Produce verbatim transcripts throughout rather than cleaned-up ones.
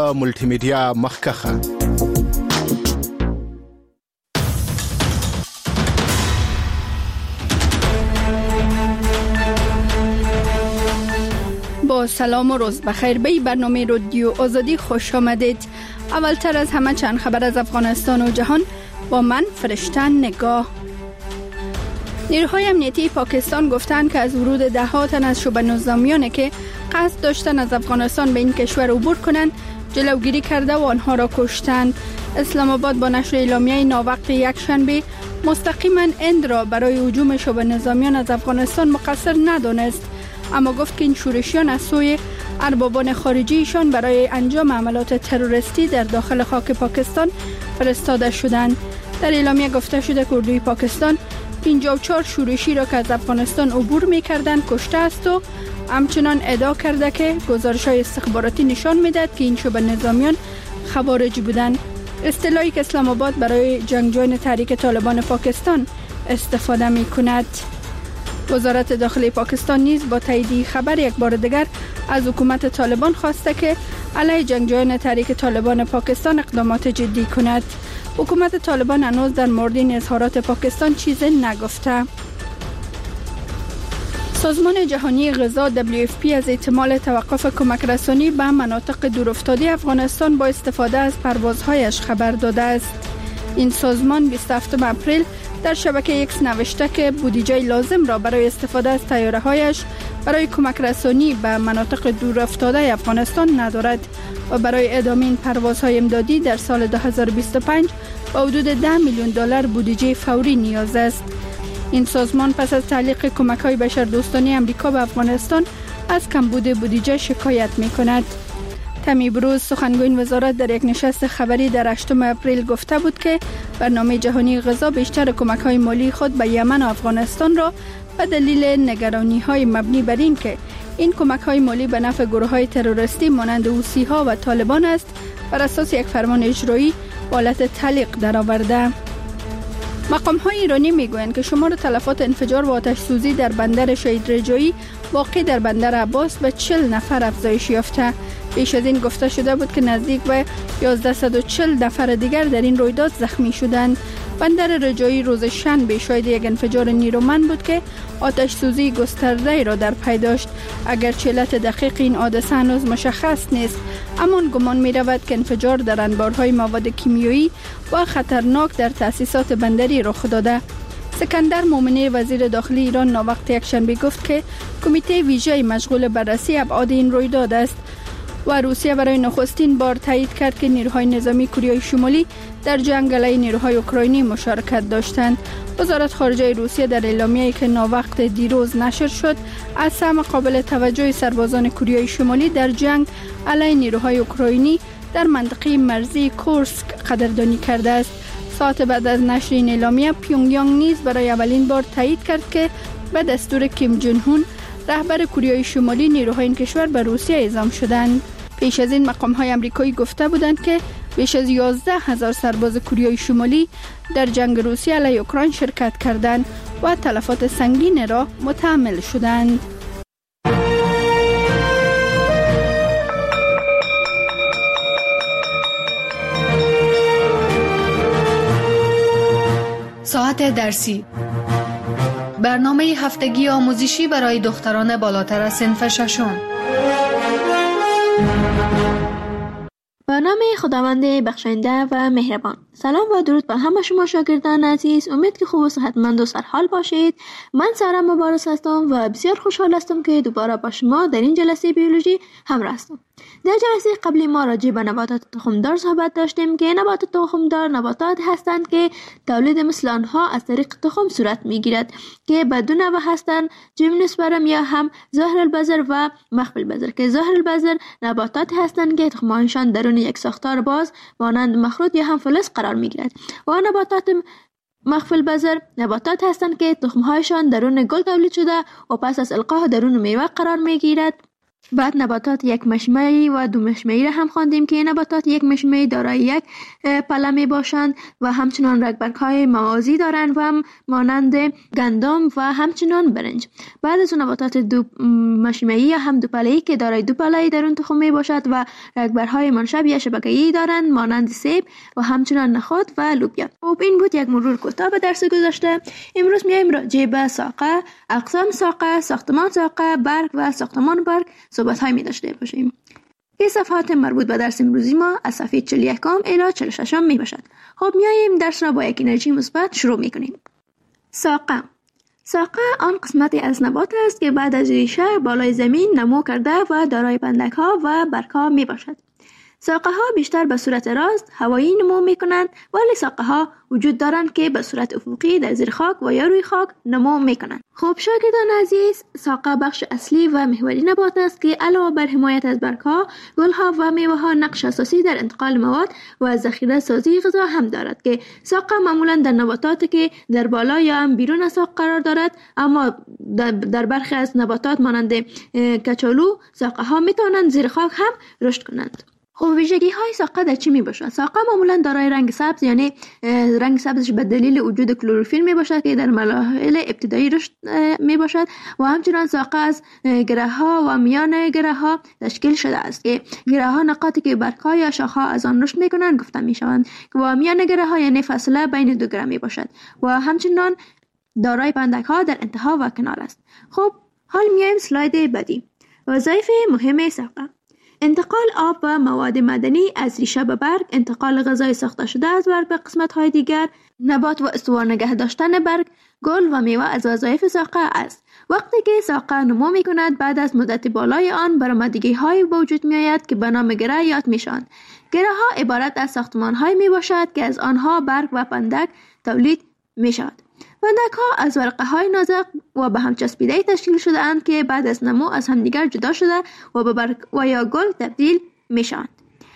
ملتی میډیا مخکخه. با سلام و روز بخیر به برنامه رادیو آزادی خوش آمدید. اولتر از همه چند خبر از افغانستان و جهان با من فرشته نگاه. نیروهای امنیتی پاکستان گفتند که از ورود ده ها تن از شبه نظامیانی که قصد داشتن از افغانستان به این کشور عبور کنند جلوگیری کرده و آنها را کشتند. اسلام آباد با نشر اعلامیه ناوقت یک شنبه مستقیما هند را برای هجوم شبه نظامیان از افغانستان مقصر ندانست، اما گفت که این شورشیان از سوی اربابان خارجیشان برای انجام عملات تروریستی در داخل خاک پاکستان فرستاده شدند. در اعلامیه گفته شده که اردوی پاکستان پنجاه و چهار شورشی را که از افغانستان عبور می‌کردند کشته است و همچنان ادعا کرده که گزارش‌های استخباراتی نشان می‌دهد که این شبه نظامیان خوارج بودند. اصطلاحی که اسلام آباد برای جنگجویان تحریک طالبان پاکستان استفاده می‌کند. وزارت داخلی پاکستان نیز با تایید خبر یک بار دیگر از حکومت طالبان خواسته که علیه جنگجویان تحریک طالبان پاکستان اقدامات جدی کند. حکومت طالبان هنوز در مورد این اظهارات پاکستان چیزی نگفته. سازمان جهانی غذا دبلیو اف پی از احتمال توقف کمک رسانی به مناطق دورافتاده افغانستان با استفاده از پروازهایش خبر داده است. این سازمان بیست و هفتم اپریل در شبکه ایکس نوشته که بودجه لازم را برای استفاده از طیاره‌هایش برای کمک رسانی به مناطق دورافتاده افغانستان ندارد و برای ادامه این پروازهای امدادی در سال دو هزار و بیست و پنج با حدود ده میلیون دلار بودجه فوری نیاز است. این سازمان پس از تعلیق کمک‌های بشردوستانه آمریکا به افغانستان از کمبود بودجه شکایت می‌کند. تمی بروز سخنگوی وزارت در یک نشست خبری در هشتم اپریل گفته بود که برنامه جهانی غذا بیشتر کمک‌های مالی خود به یمن و افغانستان را به دلیل نگرانی‌های مبنی بر این که این کمک‌های مالی به نفع گروه‌های تروریستی مانند حوثی‌ها و طالبان است بر اساس یک فرمان اجرایی به حالت تعلیق درآورده. مقام‌های ایرانی می‌گویند که شمار تلفات انفجار و آتش‌سوزی در بندر شهید رجایی واقع در بندر عباس به چهل نفر افزایش یافته. پیش از این گفته شده بود که نزدیک به یازده و چهل نفر دیگر در این رویداد زخمی شدند. بندر رجایی روز شنبه شاهد یک انفجار نیرومند بود که آتش سوزی گسترده را در پی داشت. اگرچه علت دقیق این حادثه هنوز مشخص نیست، اما گمان می رود که انفجار در انبارهای مواد کیمیایی و خطرناک در تأسیسات بندری رخ داده. سکندر مومنی وزیر داخلی ایران ناوقت یک شنبه گفت که کمیته ویژه مشغول بررسی ابعاد این رویداد است و روسیه برای نخستین بار تایید کرد که نیروهای نظامی کره شمالی در جنگ علیه نیروهای اوکراینی مشارکت داشتند. وزارت خارجه روسیه در اعلامیه‌ای که ناوقت دیروز نشر شد از سهم قابل توجه سربازان کره شمالی در جنگ علیه نیروهای اوکراینی در منطقه مرزی کورسک قدردانی کرده است. ساعت بعد از نشر این اعلامیه پیونگیانگ نیز برای اولین بار تایید کرد که به دستور کیم جون هون رهبر کره شمالی نیروهای این کشور به روسیه اعزام شدند. پیش از این مقام‌های آمریکایی گفته بودند که بیش از یازده هزار سرباز کره شمالی در جنگ روسیه علیه اوکراین شرکت کردند و تلفات سنگین را متحمل شدند. ساعت درسی، برنامه هفتگی آموزشی برای دختران بالاتر از صنف ششم. به نام خداوند بخشنده و مهربان. سلام و درود به همه شما شاگردان عزیز. امید که خوب و صحتمند و سرحال باشید. من سارا مبارز هستم و بسیار خوشحال هستم که دوباره با شما در این جلسه بیولوژی همراه هستم. در جلسه قبلی ما راجع به نباتات تخمدار صحبت داشتیم که نباتات تخمدار نباتات هستند که تولید مثل آنها از طریق تخم صورت میگیرد که به دو نوع هستند: جیمنوسپرم یا هم ظاهر البذر و مخفی البذر، که ظاهر البذر نباتات هستند که تخمهایشان درون یک ساختار باز مانند مخروط یا هم فلز قرار میگیرد و نباتات مخفی البذر نباتات هستند که تخمهایشان درون گل تولید شده و پس از القاح درون میوه قرار میگیرد بعد نباتات یک مشمعی و دو مشمعی را هم خواندیم که نباتات یک مشمعی دارای یک پله می باشند و همچنان رگبرگ‌های موازی دارند و هم مانند گندم و همچنان برنج. بعد از نباتات دو مشمعی یا هم دو پله‌ای که دارای دو پله‌ای درون تخم می باشد و رگبرهای منشب یا شبکه‌ای دارند مانند سیب و همچنان نخود و لوبیا. خب این بود یک مرور کوتاه به درس گذشته. امروز میایم راجع به ساقه، اقسام ساقه، ساختمان ساقه، برگ و ساختمان برگ صحبت های می داشته باشیم. این صفحات مربوط به درس امروزی ما از صفحه چهل و یک الی چهل و شش می باشد. خب میاییم درس را با یک انرژی مثبت شروع می کنیم. ساقه ساقه آن قسمتی از نبات است که بعد از ریشه بالای زمین نمو کرده و دارای پندک ها و برگ ها می باشد. ساقه ها بیشتر به صورت راست هوایی نمو می کنند، ولی ساقه ها وجود دارند که به صورت افقی در زیر خاک و یا روی خاک نمو می کنند. خب شاگردان عزیز، ساقه بخش اصلی و محوری نبات است که علاوه بر حمایت از برگ‌ها، گل‌ها و میوه‌ها نقش اساسی در انتقال مواد و ذخیره سازی غذا هم دارد که ساقه معمولا در نباتاتی که در بالا یا هم بیرون از ساق قرار دارد، اما در برخی از نباتات مانند کچالو ساقه ها می توانند زیر خاک هم رشد کنند. خب ویژگی های ساقه در چی می باشد؟ ساقه معمولا دارای رنگ سبز، یعنی رنگ سبزش به دلیل وجود کلروفیل می باشد که در مراحل ابتدایی رشد می باشد و همچنان ساقه از گره ها و میان گره ها تشکیل شده است که گره ها نقاطی که برگ ها یا شاخه ها از آن رشد می کنند گفته می شوند و میان گره ها یعنی فاصله بین دو گره می باشد و همچنان دارای پندک ها در انتها و کنار است. خب حال میایم سلاید بعدی. وظایف مهم ساقه: انتقال آب و مواد معدنی از ریشه به برگ، انتقال غذای ساخته شده از برگ به قسمت‌های دیگر، نبات و استوار نگه داشتن برگ، گل و میوه از وظایف ساقه است. وقتی که ساقه نمو می کند، بعد از مدت بالای آن برآمدگی های به وجود می آید که به نام گره یاد می شوند. گره ها عبارت از ساختمان های می باشد که از آنها برگ و پندک تولید می شود. پندک ها از ورقه های نازک و به هم چسبیده تشکیل شده اند که بعد از نمو از همدیگر جدا شده و به برگ و یا گل تبدیل می شوند.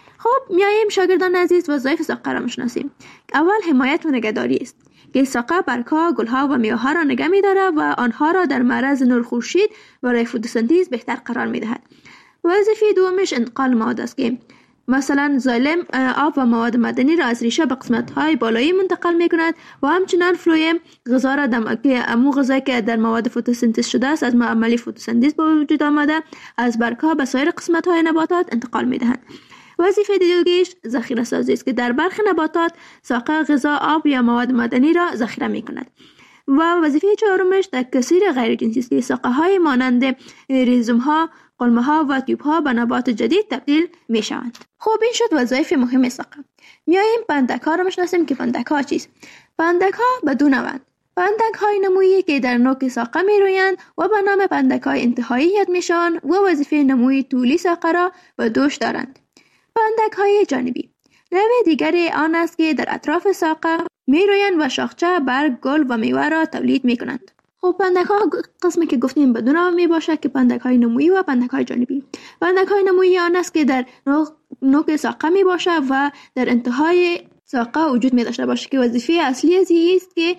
خب میاییم شاگردان عزیز وظایف ساقه را میشناسیم. اول حمایت و نگهداری است که ساقه برگ‌ها، گل‌ها و میوه‌ها را نگه می‌دارد و آنها را در معرض نور خورشید برای فتوسنتز بهتر قرار می‌دهد. وظیفه دومش انتقال مواد است که مثلا زایلم آب و مواد معدنی را از ریشه به قسمت‌های بالایی منتقل می‌کند و همچنان فلویم غذا را دم که امو غذایی که در مواد فتوسنتز شده است از عملی فتوسنتز به وجود آمده از برگ‌ها به سایر قسمت‌های نباتات انتقال می‌دهند. وظیفه دیگه‌اش ذخیره سازی است که در برخی نباتات ساقه غذا، آب یا مواد معدنی را ذخیره می‌کند. و وظیفه چهارمش تکثیر غیر جنسی است که ساقه های مانند ریزوم ها، قلمه ها و تیوب ها به نبات جدید تبدیل می شوند. خب این شد وظایف مهم ساقه. میاییم پندک ها را میشناسیم که پندک ها چیست؟ پندک ها به دو نوعند. پندک های نمویی که در نوک ساقه می رویند و به نام پندک های انتهایی یاد می شوند و وظیفه نموی طولی ساقه را به دوش دارند. پندک های جانبی نوع دیگری آن است که در اطراف ساقه می رویند و شاخچه، برگ، گل و میوه را تولید می کنند. خب پندک ها قسمی که گفتیم به دو نوع می باشد که پندک های نمویی و پندک های جانبی. پندک های نمویی آن است که در نوک ساقه می باشد و در انتهای ساقه وجود می داشته باشد که وظیفه اصلی از است که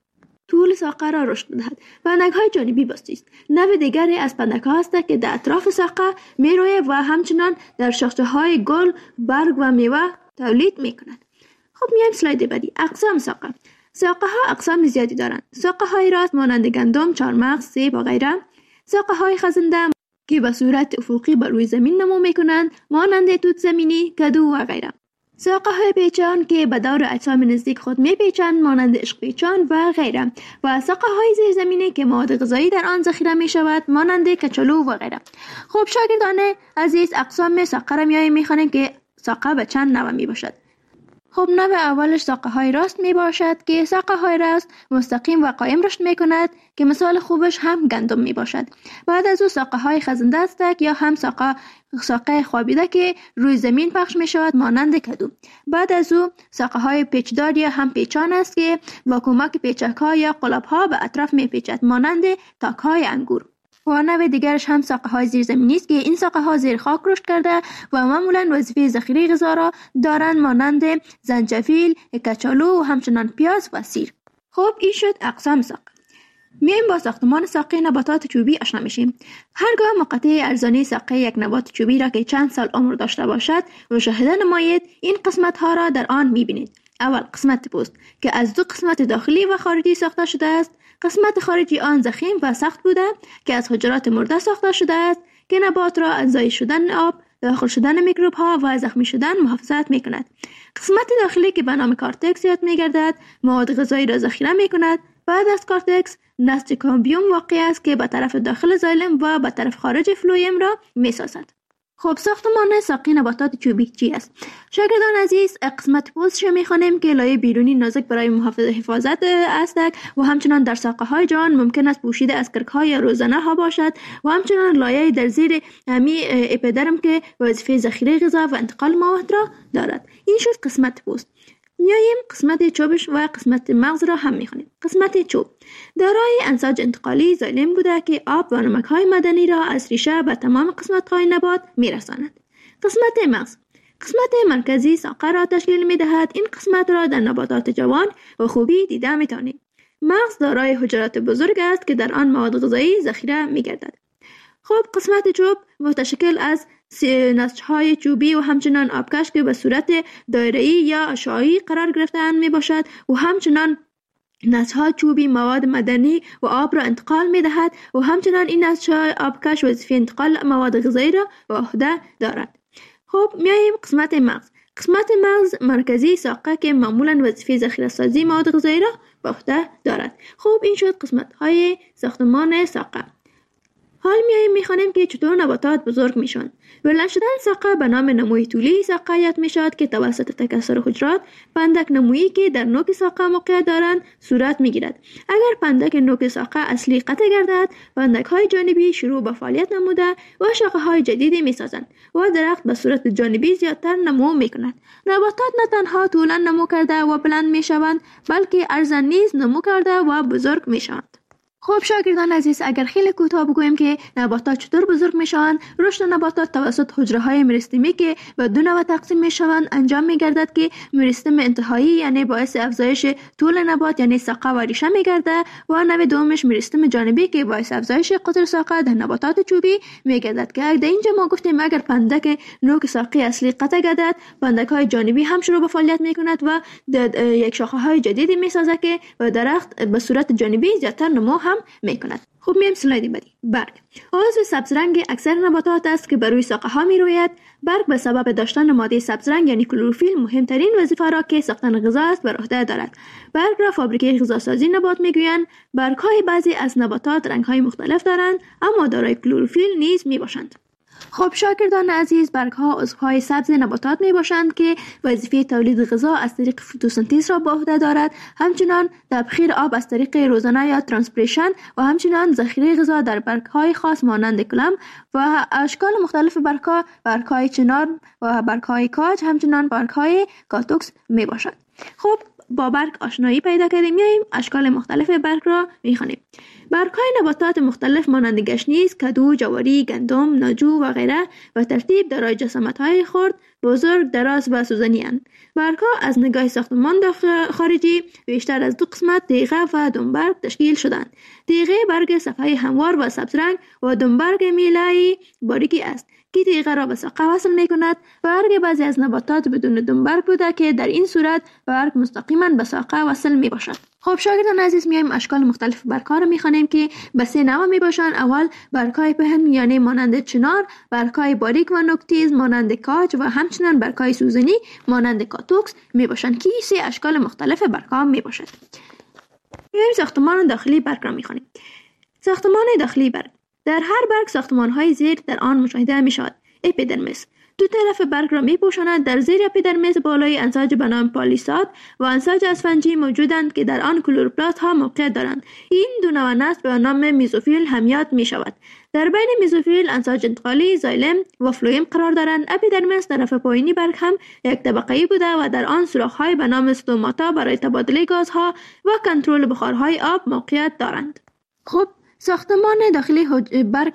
طول ساقه را رشد دهد. پندک های جانبی بسته است. نوع دیگری از پندک ها هست که در اطراف ساقه می روید و همچنان در شاخچه های گل، برگ و میوه تولید می کند. خب میایم سلاید بعدی. اقسام ساقه. ساقه ها اقسام زیادی دارند. ساقه های راست مانند گندم، چهارمغز، سیب و غیره. ساقه های خزنده که به صورت افقی بر روی زمین نمو می کنند مانند توت زمینی، کدو و غیره. ساقه های پیچان که به دور اجسام نزدیک خود می پیچند مانند عشق پیچان و غیره. و ساقه های زیرزمینی که مواد غذایی در آن ذخیره می شود مانند کچالو و غیره. خب شاگردان عزیز اقسام ساقه را میاییم میخوانیم که ساقه به چند نوع می باشد. خب نوع اولش ساقه های راست می باشد که ساقه های راست مستقیم و قائم رشد می کند که مثال خوبش هم گندم می باشد. بعد از او ساقه های خزنده است یا هم ساقه ساقه خوابیده که روی زمین پخش می شود مانند کدو. بعد از او ساقه های پیچدار یا هم پیچان است که با کمک پیچک ها یا قلاب ها به اطراف می پیچد مانند تاک های انگور. و نوع دیگرش هم ساقه های زیرزمینی است که این ساقه ها زیر خاک رشد کرده و معمولا وظیفه ذخیره غذا را دارند مانند زنجفیل، کچالو و همچنان پیاز و سیر. خب این شد اقسام ساقه. میایم با ساختمان ساقه نباتات چوبی آشنا میشیم. هرگاه مقطع ارزانی ساقه یک نبات چوبی را که چند سال عمر داشته باشد مشاهده نمایید، این قسمت ها را در آن میبینید. اول قسمت پوست که از دو قسمت داخلی و خارجی ساخته شده است. قسمت خارجی آن ضخیم و سخت بوده که از حجرات مرده ساخته شده است که نبات را از ضایع شدن آب، داخل شدن میکروب ها و زخمی شدن محافظت میکند. قسمت داخلی که به نام کارتکس یاد میگردد مواد غذایی را ذخیره میکند. بعد از کارتکس نسج کامبیوم واقع است که به طرف داخل زایلم و به طرف خارج فلویم را میسازد. خب ساختمان ساقه نباتات چوبی چی است؟ شاگردان عزیز، قسمت پوستش میخوانیم که لایه بیرونی نازک برای محافظت حفاظت است و همچنان در ساقه های جان ممکن است پوشیده از کرک های روزنه ها باشد و همچنان لایه در زیر همی اپیدرم که وظیفه ذخیره غذا و انتقال مواد را دارد. این شد قسمت پوست. میاییم قسمت چوبش و قسمت مغز را هم میخوانیم. قسمت چوب دارای انساج انتقالی زایلم بوده که آب و نمک های معدنی را از ریشه به تمام قسمت های نبات میرساند. قسمت مغز قسمت مرکزی ساقه را تشکیل میدهد. این قسمت را در نباتات جوان و خوبی دیده میتوانید. مغز دارای حجرات بزرگ است که در آن مواد غذایی ذخیره میگردد. خب قسمت چوب متشکل از نسج‌های چوبی و همچنان آبکش که به صورت دایره‌ای یا اشعاعی قرار گرفته‌اند می باشد و همچنان نسج‌های چوبی مواد معدنی و آب را انتقال می دهد و همچنان این نسج‌های آبکش وظیفه انتقال مواد غذایی را به عهده دارد. خب میاییم قسمت مغز. قسمت مغز مرکزی ساقه که معمولاً وظیفه ذخیره سازی مواد غذایی را به عهده دارد. خب این شد قسمت‌های ساختمان ساقه. حال میاییم میخوانیم که چطور نباتات بزرگ میشن. بلند شدن ساقه به نام نموی طولی ساقه یاد میشد که توسط تکثر حجرات پندک نمویی که در نوک ساقه موقع دارند صورت میگیرد. اگر پندک نوک ساقه اصلی قطع گردد، پندک های جانبی شروع به فعالیت نموده و شاخه های جدیدی میسازند و درخت به صورت جانبی زیادتر نمو میکند. نباتات نه تنها طولا نمو کرده و بلند میشوند، بلکه عرضاً نیز نمو کرده و بزرگ میشوند. خب شاگردان عزیز، اگر خیلی کوتاه بگویم که نباتات چطور بزرگ میشوند، رشد نباتات توسط حجره های مریستمی که به دو نوع تقسیم میشوند انجام میگردد که مریستم انتهایی یعنی باعث افزایش طول نبات یعنی ساقه و ریشه میگرده و نوع دومش مریستم جانبی که باعث افزایش قطر ساقه در نباتات چوبی میگردد که در اینجا ما گفتیم اگر پندک نوک ساقه اصلی قطع گردد، پندک های جانبی هم شروع به فعالیت میکند و یک شاخه های جدیدی میسازد که و درخت به صورت جانبی زیادتر نمو هم میکند. خب میایم سلاید بعدی. برگ عضو سبز رنگ اکثر نباتات است که بر روی ساقه ها می روید. برگ به سبب داشتن ماده سبز رنگ یعنی کلروفیل مهمترین وظیفه را که ساختن غذا است بر عهده دارد. برگ را فابریکه غذاسازی نبات میگویند. برگ های بعضی از نباتات رنگ های مختلف دارند اما دارای کلروفیل نیز می باشند. خب شاگردان عزیز، برگ ها عضوهای سبز نباتات می باشند که وظیفه تولید غذا از طریق فتوسنتز را به عهده دارد، همچنان تبخیر آب از طریق روزنه یا ترانسپیریشن و همچنان ذخیره غذا در برگ های خاص مانند کلم و اشکال مختلف برگ ها، برگ های چنار و برگ های کاج، همچنان برگ های کاتوکس می باشد. خب با برگ آشنایی پیدا کردیم، میاییم اشکال مختلف برگ را میخوانیم. برگ‌های نباتات مختلف مانند گشنیز، کدو، جواری، گندم، ناجو و غیره و ترتیب دارای جسامت‌های خرد، بزرگ، دراز و سوزنی اند. برگ‌ها از نگاه ساختمان خارجی بیشتر از دو قسمت تیغه و دنبرگ تشکیل شدند. تیغه برگ صفحه هموار و سبز رنگ و دنبرگ میله‌ای باریکی است که تیغه را به ساقه وصل می کند. برگ بعضی از نباتات بدون دنبرگ بوده که در این صورت برگ مستقیما به ساقه وصل می باشد. خب شاگردان عزیز، میایم اشکال مختلف برگ‌ها را می‌خوانیم که به سه نوع میباشند. اول برگ‌های پهن یعنی مانند چنار، برگ‌های باریک و نوک‌تیز مانند کاج و همچنین برگ‌های سوزنی مانند کاتوکس میباشند که سه اشکال مختلف برگ‌ها میباشد. میایم ساختمان داخلی برگ را می‌خوانیم. ساختمان داخلی برگ: در هر برگ ساختمان‌های زیر در آن مشاهده می‌شود. اپیدرمیس دو طرف برگ را می‌پوشاند. در زیر اپیدرمیس بالای انساج به نام پالیساد و انساج اسفنجی موجودند که در آن کلوروپلاست ها موقع دارند. این دو نوع نسل به نام میزوفیل هم یاد می‌شود. در بین میزوفیل انساج انتقالی، زایلم و فلویم قرار دارند. اپیدرمیس طرف پایینی برگ هم یک طبقه‌ای بوده و در آن سوراخ‌های به نام استوماتا برای تبادله گازها و کنترل بخارهای آب موقعیت دارند. خب ساختمان داخلی برگ از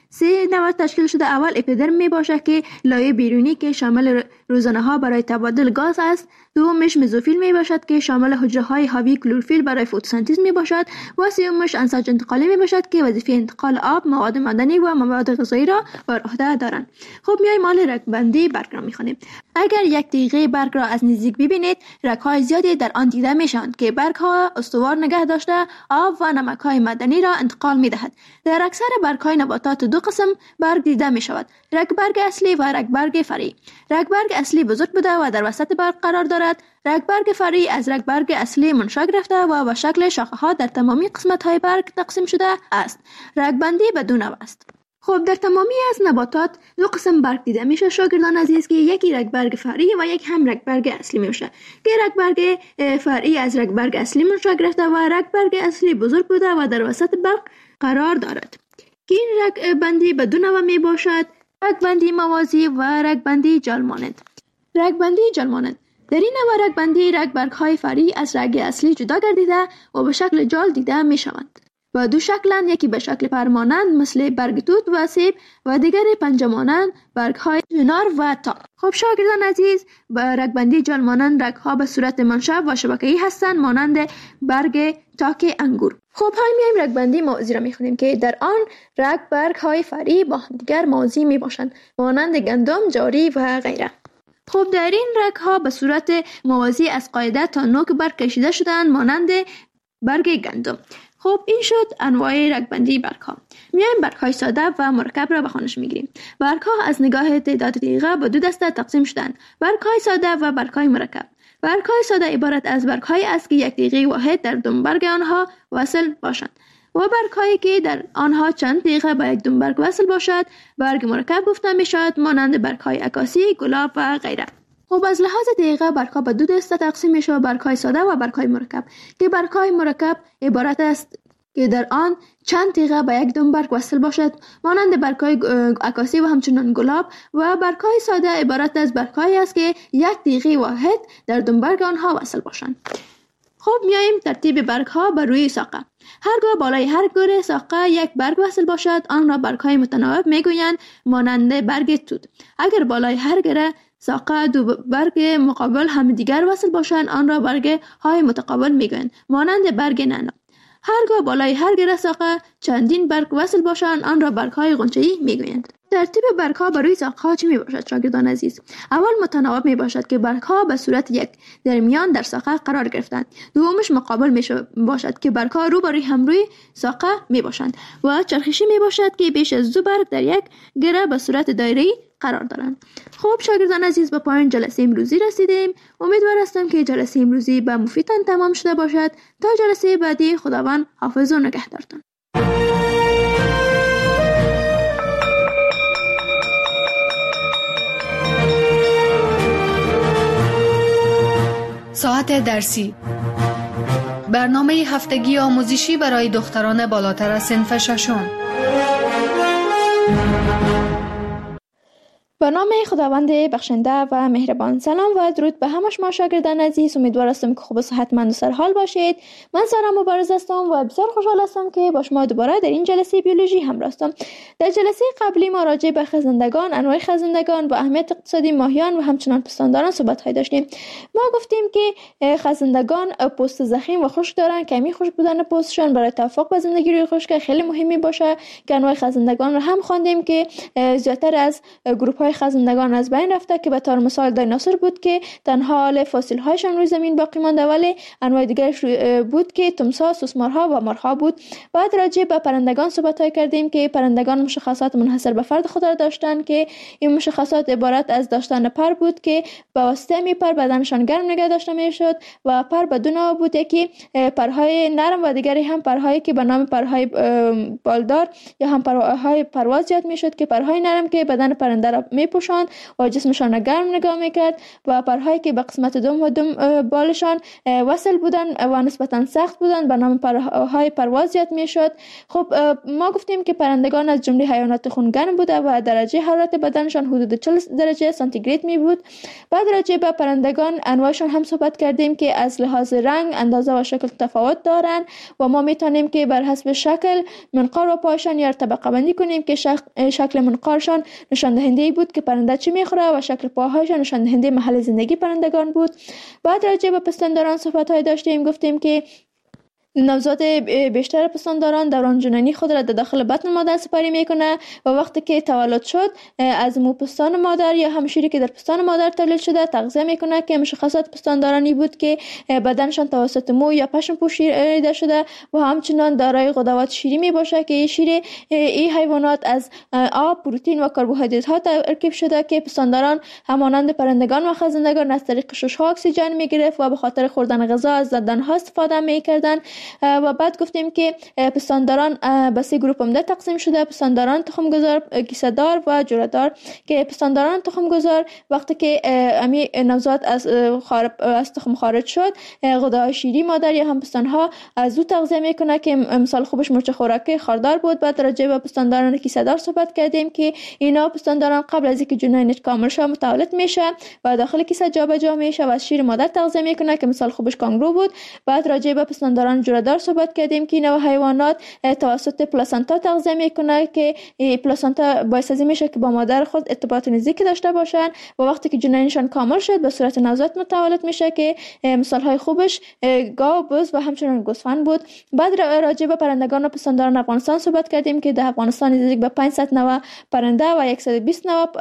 سه نوع تشکیل شده. اول اپیدرم می باشد که لایه بیرونی که شامل روزنه ها برای تبادل گاز است. دومش مزوفیل می باشد که شامل حجره های حاوی کلروفیل برای فتوسنتز می باشد و سومش انساج انتقالی می باشد که وظیفه انتقال آب، مواد معدنی و مواد غذایی را بر عهده دارند. خب میایم مال رگبندی برگ را می خوانیم. اگر یک تیغه برگ را از نزدیک ببینید، رگ‌های زیادی در آن دیده میشوند که برگ‌ها استوار نگه داشته آب و نمک‌های معدنی را انتقال می‌دهد. در اکثر برگ‌های نباتات دو قسم برگ دیده می‌شود: رگ برگ اصلی و رگ برگ فرعی. رگ برگ اصلی بزرگ بوده و در وسط برگ قرار دارد. رگ برگ فرعی از رگ برگ اصلی منشأ گرفته و به شکل شاخه‌ها در تمامی قسمت‌های برگ تقسیم شده است. رگبندی به دو نوع است. خب در تمامی از نباتات دو قسم برگ دیده میشه شاگردان عزیز که یکی رگ برگ فرعی و یک هم رگ برگ اصلی میشه که رگ برگ فرعی از رگ برگ اصلی منشأ گرفته و رگ برگ اصلی بزرگ بوده و در وسط برگ قرار دارد که این رگ بندی به دو نوع می باشد: رگ بندی موازی و رگ بندی جال مانند. رگ بندی جال مانند: در این نوع رگ بندی رگ برگ های فرعی از رگ اصلی جدا گردیده و به شکل جال دیده می شوند و دو شکلند، یکی به شکل پرمانند مثل برگ توت و سیب و دیگر پنجه مانند برگ های چنار و تاک. خب شاگردان عزیز، به رگ بندی جال مانند رگ ها به صورت منشأ و شبکه‌ای هستند مانند برگ تاک انگور. خب حال میایم رگ بندی موازی را میخونیم که در آن رگ برگ های فرعی با دیگر موازی می باشند مانند گندم، جاری و غیره. خب در این رگ ها به صورت موازی از قاعده تا نوک برگ کشیده شدند مانند برگ گندم. خب این شد انواع رگبندی برگ ها. میایم برگ های ساده و مرکب را به خوانش میگیریم. برگ ها از نگاه تعداد تیغه به دو دسته تقسیم شدند: برگ های ساده و برگ های مرکب. برگ های ساده عبارت از برگ های است که یک تیغه واحد در دنبرگ آنها وصل باشند و برگ هایی که در آنها چند تیغه به یک دنبرگ وصل باشد برگ مرکب گفته می شود مانند برگ های عکاسی، گلاب و غیره. خب از لحاظ دقیقه برگ‌ها به دو دسته تقسیم میشه: برگ‌های ساده و برگ‌های مرکب که برگ‌های مرکب عبارت است که در آن چند تیغه به یک دنبرگ وصل باشد مانند برگ‌های عکاسی و همچنان گلاب، و برگ‌های ساده عبارت از برگ‌هایی است که یک تیغه واحد در دنبرگ آنها وصل باشند. خب میایم ترتیب برگ‌ها بر روی ساقه. هرگاه بالای هر گره ساقه یک برگ وصل باشد آن را برگ‌های متناوب میگویند مانند برگ توت. اگر بالای هر گره ساقه دو برگ مقابل هم دیگر وصل باشند آن را برگ های متقابل میگویند مانند برگ نعنا. هرگاه بالای هر گره ساقه چندین برگ وصل باشند آن را برگ های غنچه‌ای میگویند. ترتیب برگ ها بر روی ساقه ها چی می باشد شاگردان عزیز؟ اول متناوب می باشد که برگ ها به صورت یک در میان در ساقه قرار گرفتند. دومش مقابل می باشد که برگ ها رو بر هم روی ساقه می باشند و چرخشی می باشد که بیش از دو برگ در یک گره به صورت دایره‌ای قرار دارند. خب شاگردان عزیز، به پایان جلسه امروزی رسیدیم. امیدوار هستم که جلسه امروزی به مفیدتان تمام شده باشد. تا جلسه بعدی، خداوند حافظ و نگهدارتان. ساعت درسی، برنامه هفتگی آموزشی برای دختران بالاتر از صنف ششم. به نام خداوند بخشنده و مهربان. سلام و درود به همه شما شاگردان عزیز. امیدوار هستم که خوب و صحتمند و سرحال باشید. من سارا مبارز هستم و بسیار خوشحال هستم که با شما دوباره در این جلسه بیولوژی همراه هستم. در جلسه قبلی ما راجع به خزندگان، انواع خزندگان و اهمیت اقتصادی ماهیان و همچنان پستانداران صحبت های داشتیم. ما گفتیم که خزندگان پوست ضخیم و خشک دارن. کمی خشک بودن پوستشان برای توافق با زندگی روی خشک خیلی مهمی باشه که انواع خزندگان رو هم خواندیم که زیاتر از گروه خزندگان از بین رفته که به طور مثال دایناسور بود که تنها حال فسیل هایشان روی زمین باقی مانده، ولی انواع دیگرش بود که تمساح، سوسمارها و مارها بود. بعد راجع به پرندگان صحبت های کردیم که پرندگان مشخصات منحصر به فرد خود را داشتند که این مشخصات عبارت از داشتن پر بود که به واسطه می پر بدنشان گرم نگه داشته می شد و پر به دو نوع بود، یکی پرهای نرم و دیگری هم پرهایی که به نام پرهای بالدار یا هم پرهای پرواز یاد می شد که پرهای نرم که بدن پرنده را می میپوشاند و جسمشان را گرم نگاه میکرد و پرهایی که به قسمت دوم و دوم بالشان وصل بودند و نسبتا سخت بودند به نام پرهای پرواز یاد میشد. خب ما گفتیم که پرندگان از جمله حیوانات خونگرم بوده و درجه حرارت بدنشان حدود چهل درجه سانتیگراد می بود. بعد راجع به پرندگان انواعشان هم صحبت کردیم که از لحاظ رنگ، اندازه و شکل تفاوت دارند و ما میتونیم که بر حسب شکل منقار و پایشان یا طبقه بندی کنیم که شکل منقارشان نشان دهنده بود که پرنده چی میخوره و شکل پاهایشان نشان دهنده محل زندگی پرندگان بود. بعد راجع به پستانداران صحبت های داشتیم، گفتیم که نوزاد بیشتر پستانداران دوران جنینی خود را در داخل بطن مادر سپری میکنه و وقتی که تولد شد از مو پستان مادر یا هم شیری که در پستان مادر تولید شده تغذیه میکنه که مشخصات پستاندارانی بود که بدنشان توسط مو یا پشم پوشیده شده و همچنان دارای غدوات شیری می باشه که شیر این حیوانات از آب، پروتئین و کربوهیدرات ها ترکیب شده که پستانداران همانند پرندگان و خزندگان از طریق شش ها اکسیژن میگرفت و به خاطر خوردن غذا از دندان ها استفاده میکردن. و بعد گفتیم که پستانداران به سه گروه عمده تقسیم شده: پستانداران تخمگذار، کیسه‌دار و جره‌دار. که پستانداران تخمگذار وقتی که امی نوزاد از خارج از تخم خارج شد، غده‌های شیری مادر یا هم پستانها از او تغذیه میکنه که مثال خوبش مرچ خوراکی خاردار بود. بعد راجع به پستانداران کیسه‌دار صحبت کردیم که اینا پستانداران قبل از اینکه جنینش کامل شه متولد میشه و داخل کیسه جابجا میشه و از شیر مادر تغذیه میکنه که مثال خوبش کانگورو بود. بعد راجع به پستانداران جره‌دار صحبت کردیم که اینا حیوانات توسط پلاسنتا تغذیه میکنه که پلاسنتا باعث از این میشه که با مادر خود ارتباط نزدیکی داشته باشن و وقتی که جنینشان کامل شد به صورت نوزاد متولد میشه که مثال های خوبش گاو، بز و همچنین گوسفند بود. بعد راجع به پرندگان و پستانداران افغانستان صحبت کردیم که در افغانستان نزدیک به پانصد نوع پرنده و صد و بیست نوع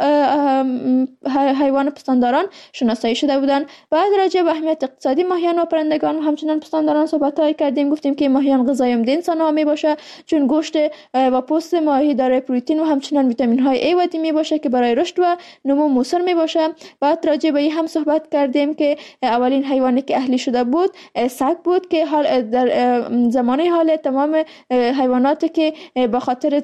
حیوان پستانداران شناسایی شده بودند. بعد راجع به اهمیت اقتصادی ماهیان و پرندگان و همچنین پستانداران صحبت های کردیم. گفتیم که ماهیان غذای عمده انسان ها می باشه چون گوشت و پوست ماهی دارای پروتئین و همچنین ویتامین های ای و دی می باشه که برای رشد و نمو موثر می باشه. بعد راجع به این هم صحبت کردیم که اولین حیوانی که اهلی شده بود سگ بود که حال در زمان حال تمام حیواناتی که به خاطر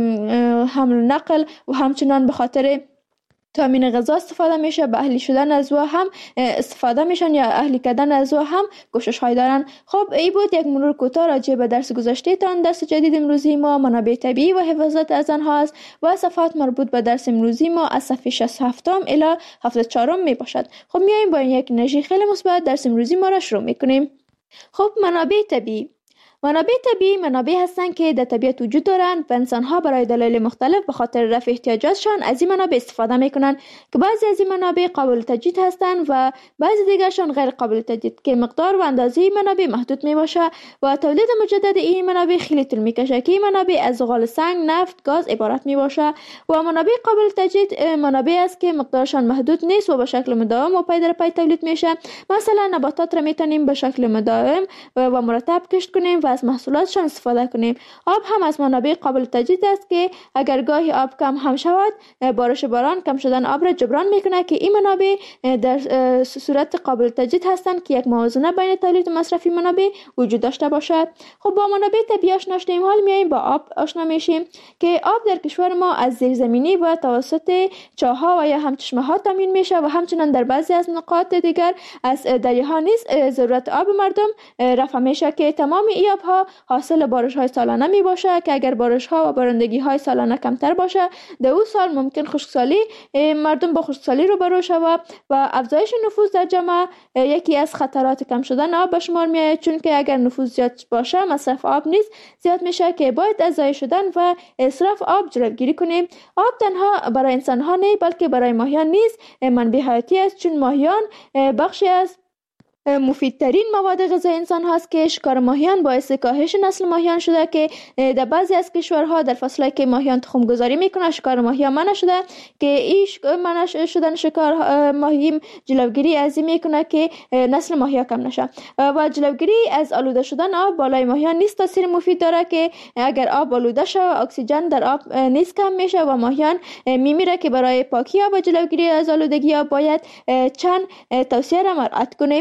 حمل و نقل و همچنین به خاطر تامین غذا استفاده میشه به اهلی شدن از او هم استفاده میشن یا اهلی کردن از او هم کوشش های دارن. خب این بود یک مرور کوتاه راجع به درس گذشته تان. درس جدید امروزی ما منابع طبیعی و حفاظت از آنها است و صفحات مربوط به درس امروزی ما از صفحه شصت و هفت الی هفتاد و چهار می باشد. خب میایم با یک انرژی خیلی مثبت درس امروزی ما را شروع میکنیم. خب منابع طبیعی منابع طبیعی منابع هستند که در طبیعت وجود دارند و انسان‌ها برای دلایل مختلف به خاطر رفع احتیاجاتشان از این منابع استفاده می‌کنند که بعضی از این منابع قابل تجدید هستند و بعضی دیگرشان غیر قابل تجدید که مقدار و اندازه این منابع محدود میباشه و تولید مجدد این منابع خیلی طول میکشه که این منابع از زغال سنگ، نفت، گاز عبارت میباشه و منابع قابل تجدید منابع است که مقدارشان محدود نیست و به شکل مداوم و پی در پی تولید میشه. مثلا نباتات را میتونیم به شکل مداوم و مرتب کشت کنیم و از محصولاتشان استفاده کنیم. آب هم از منابع قابل تجدید است که اگر گاهی آب کم هم شود، بارش باران کم شدن آب را جبران میکنه که این منابع در صورت قابل تجدید هستند که یک موازنه بین تولید و مصرف منابع وجود داشته باشد. خب با منابع طبیعی آشنا شدیم، حال میایم با آب آشنا میشیم که آب در کشور ما از زیرزمینی و توسط چاه‌ها و یا هم چشمه‌ها تامین میشه و همچنین در بعضی از نقاط دیگر از دریاها نیز ضرورت آب مردم رفع میشه که تمام این آبها حاصل بارش های سالانه می باشه که اگر بارش ها و بارندگی های سالانه کمتر باشه در اون سال ممکن خشکسالی مردم با خشکسالی روبرو شود و افزایش نفوذ در جامعه یکی از خطرات کم شدن آب به شمار می آید، چون که اگر نفوذ زیاد باشه مصرف آب نیز زیاد میشه که باید از ضایع شدن و اسراف آب جلوگیری کنیم. آب تنها برای انسان ها نه بلکه برای ماهیان نیز منبع حیاتی است، چون ماهیان بخشی از مفیدترین مواد غذایی انسان هاست که شکار ماهیان باعث کاهش نسل ماهیان شده که در بعضی از کشورها در فصلی که ماهیان تخم گذاری میکنه شکار ماهیان منع شده که این منع شدن شکار ماهی جلوگیری از این میکنه که نسل ماهیان کم نشه و جلوگیری از آلوده شدن آب بالای ماهیان نیز تاثیر مفید داره که اگر آب آلوده شه اکسیژن در آب نیز کم میشه و ماهیان میمیره که برای پاکی آب و جلوگیری از آلودگی آب باید چند توصیه را مراعات کنیم.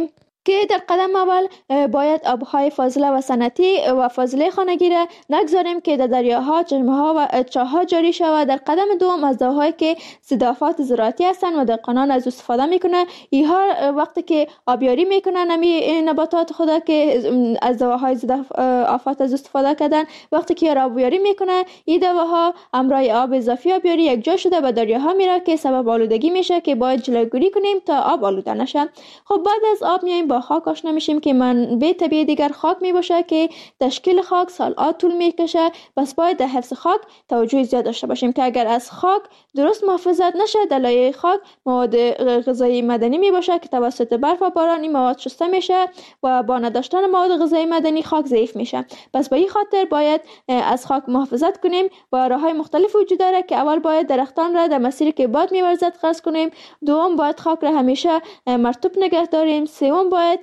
که در قدم اول باید آبهای فاضله و صنعتی و فاضله خانگی را نگذاریم که در دریاها، چشمه‌ها و چاه‌ها جاری شود. در قدم دوم از دواهایی که ضد آفات زراعتی هستند و دهقانان از استفاده میکنه، اینها وقتی که آبیاری میکنن نمی نباتات خود که از دواهای ضد آفات از استفاده کردن، وقتی که آبیاری میکنه این دواها همراه آب اضافی آبیاری یک جا شده به دریاها میره که سبب آلودگی میشه که باید جلوگیری کنیم تا آب آلوده نشه. خب بعد از آب میایم با خاک آشنا میشیم که منبع طبیعی دیگر خاک میباشه که تشکیل خاک سال‌ها طول میکشه. بس باید در حفظ خاک توجه زیاد داشته باشیم که اگر از خاک درست محافظت نشه، در لایه خاک مواد غذایی معدنی میباشه که توسط برف و باران این مواد شسته میشه و با نداشتن مواد غذایی معدنی خاک ضعیف میشه. پس به این خاطر باید از خاک محافظت کنیم و راههای مختلف وجود داره که اول باید درختان را در مسیری که باد میورزد قطع کنیم، دوم باید خاک را همیشه مرطوب نگه داریم، سوم باید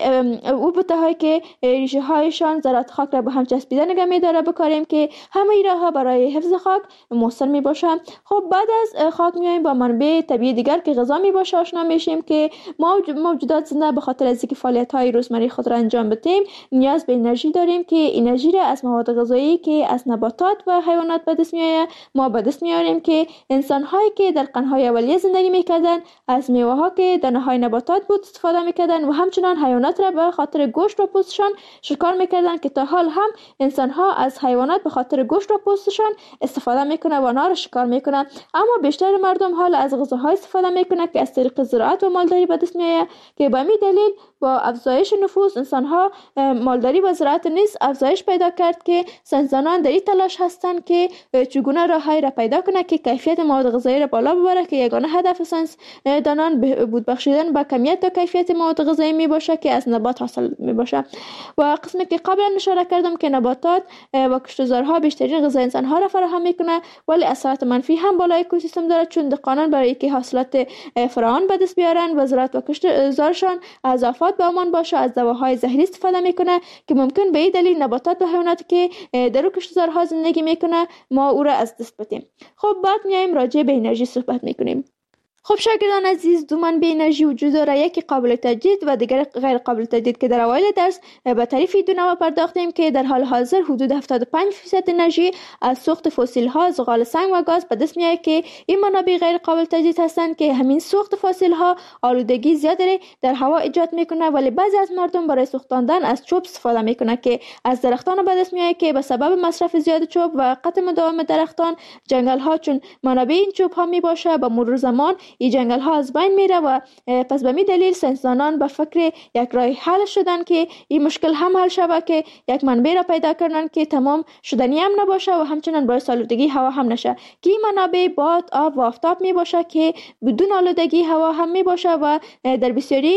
او بوته‌هایی که ریشه هایشان ذرات خاک را به هم چسبیده نگه می‌داره بکاریم که همه این راه‌ها برای حفظ خاک مؤثر میباشه. خب بعد از خاک میایم با منبع طبیعی دیگر که غذا میباشه آشنا میشیم که ما موجودات زنده به خاطر از اینکه فعالیت‌های روزمره خود را انجام بدیم نیاز به انرژی داریم که انرژی را از مواد غذایی که از نباتات و حیوانات به دست میآید ما به دست میاریم که انسان‌هایی که در قرن‌های اولیه زندگی میکردن از میوه‌ها که دانه‌های نباتات بود استفاده میکردن و همچنان حیوانات را به خاطر گوشت و پوستشان شکار میکردن که تا حال هم انسان‌ها از حیوانات به خاطر گوشت و پوستشان استفاده میکنه و آنها را شکار میکنه. اما بیشتر مردم حال از غذاهای استفاده میکنه که از طریق زراعت و مالداری به دست میآید که به همین دلیل با افزایش نفوس انسان‌ها مالداری و زراعت نیز افزایش پیدا کرد که ساینسدانان در این تلاش هستند که چگونه راه‌هایی را پیدا کنه که کیفیت مواد غذایی را بالا ببره که یگانه هدف ساینسدانان بهبود بخشیدن به کمیت و کیفیت مواد غذایی می باشه که از نبات حاصل می باشه. و قسمی که قبلا اشاره کردم که نباتات و کشتزارها بیشترین غذای انسان‌ها را فراهم میکنه ولی اثرات منفی هم بالای اکوسیستم داره، چون دهقانان برای که حاصلات فراوان به دست بیارن و زراعت و کشتزارشان از آفات به امان باشه از دواهای زهری استفاده میکنه که ممکن به این دلیل نباتات و حیواناتی که در کشتزارها زندگی میکنه ما او را از دست بدیم. خب بعد میایم راجع به انرژی صحبت میکنیم. خب شاگردان عزیز، دو منبع انرژی وجود داره، یکی قابل تجدید و دیگر غیر قابل تجدید که در اوایل درس به تعریف دو نوع پرداختیم که در حال حاضر حدود هفتاد و پنج درصد انرژی از سوخت فسیل ها، زغال سنگ و گاز به دست میاد که این منابع غیر قابل تجدید هستند که همین سوخت فسیل ها آلودگی زیادی در هوا ایجاد میکنه، ولی بعضی از مردم برای سوختاندن از چوب استفاده میکنه که از درختان به دست میاد که به سبب مصرف زیاد چوب و قطع مداوم درختان جنگل ها چون منابع این چوب ها می باشه به مرور زمان این جنگل ها از بین میره و پس به می دلیل ساینسدانان به فکر یک راه حل شدن که این مشکل هم حل شود که یک منبع را پیدا کردن که تمام شدنی هم نباشه و همچنین باعث آلودگی هوا هم نشه که این منابع باد، آب و آفتاب می باشه که بدون آلودگی هوا هم می باشه و در بسیاری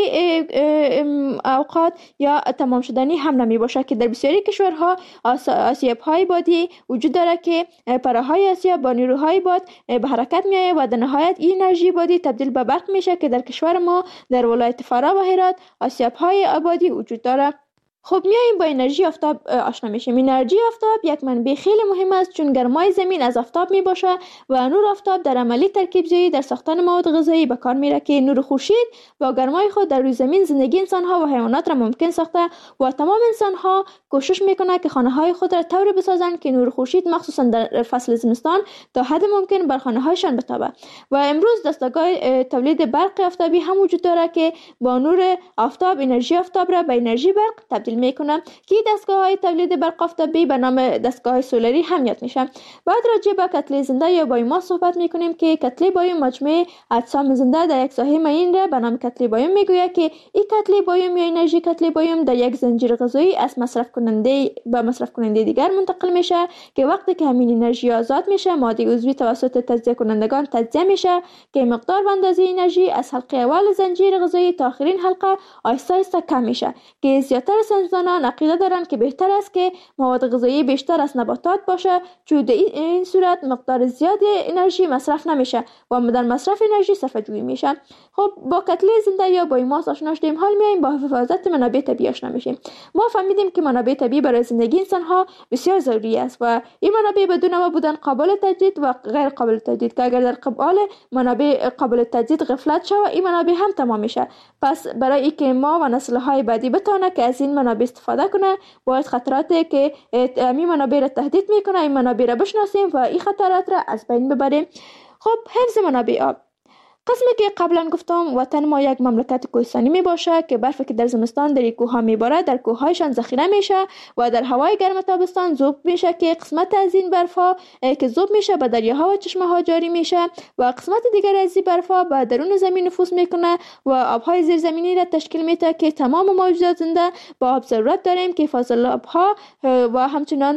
اوقات یا تمام شدنی هم نمی باشه که در بسیاری کشورها آسیاب های بادی وجود داره که پرههای آسیاب با نیروهای باد به حرکت می آید و در نهایت این انرژی بادی تبدیل به برق میشه که در کشور ما در ولایت فرا و هرات آسیاب های آبادی وجود داره. خب میایم با انرژی آفتاب آشنا میشیم. انرژی آفتاب یک منبع خیلی مهم است چون گرمای زمین از آفتاب میباشه و نور آفتاب در عملی ترکیب زایی در ساختن مواد غذایی به کار میره که نور خورشید با گرمای خود در روی زمین زندگی انسان ها و حیوانات را ممکن ساخته و تمام انسان ها کوشش میکنه که خانه های خود را طوری بسازند که نور خورشید مخصوصا در فصل زمستان تا حد ممکن بر خانه هایشان بتابه. و امروز دستگاه تولید برق آفتابی هم وجود داره که با نور آفتاب انرژی آفتاب را به انرژی برق تبدیل میکنم که دستگاه‌های تولید برق آفتابی به نام دستگاه سولری هم یاد میشه. بعد راجع به کتله زنده یا بایوماس صحبت میکنیم که کتله بایوم مجموعه اجسام زنده در یک ساحه معین را به نام کتله بایوم میگوید که این کتله بایوم یا انرژی کتله بایوم در یک زنجیر غذایی از مصرف کننده به مصرف کننده دیگر منتقل میشه که وقتی که همین انرژی آزاد میشه ماده عضوی توسط تجزیه کنندگان تجزیه میشه که مقدار و اندازه انرژی از حلقه اول زنجیر غذایی تا آخرین حلقه آهسته آهسته کم میشه که زیاتر ساینسدانان عقیده دارند که بهتر است که مواد غذایی بیشتر از نباتات باشه، چون در این صورت مقدار زیادی انرژی مصرف نمیشه و در مصرف انرژی صرفه جویی میشه. خب با کتله زنده یا بایوماس آشنا شدیم، حال میایم با حفاظت منابع طبیعی آشنا میشیم. ما فهمیدیم که منابع طبیعی برای زندگی انسان ها بسیار ضروری است و این منابع بدون ما بودن قابل تجدید و غیر قابل تجدید، که اگر در قبال منابع قابل تجدید غفلت شود این منابع هم تمام میشه. پس برای اینکه ما و نسل های بعدی بتونه که از این منابع استفاده کنه، باید خطراتی که این منابع را تهدید میکنه این منابع را بشناسیم و این خطرات را از بین ببریم. خب حفظ منابع آب. قسمی که قبلا گفتم وطن ما یک مملکت کوهستانی می باشه که برفی که در زمستان در کوه ها می باره در کوه هایشان ذخیره میشه و در هوای گرم تابستان ذوب میشه که قسمت از این برف ها که ذوب میشه به دریاها و چشمه ها جاری میشه و قسمت دیگر از این برف ها به درون زمین نفوذ میکنه و آبهای زیرزمینی را تشکیل میده که تمام موجودات زنده با آب ضرورت داریم که فاضل آبها و همچنان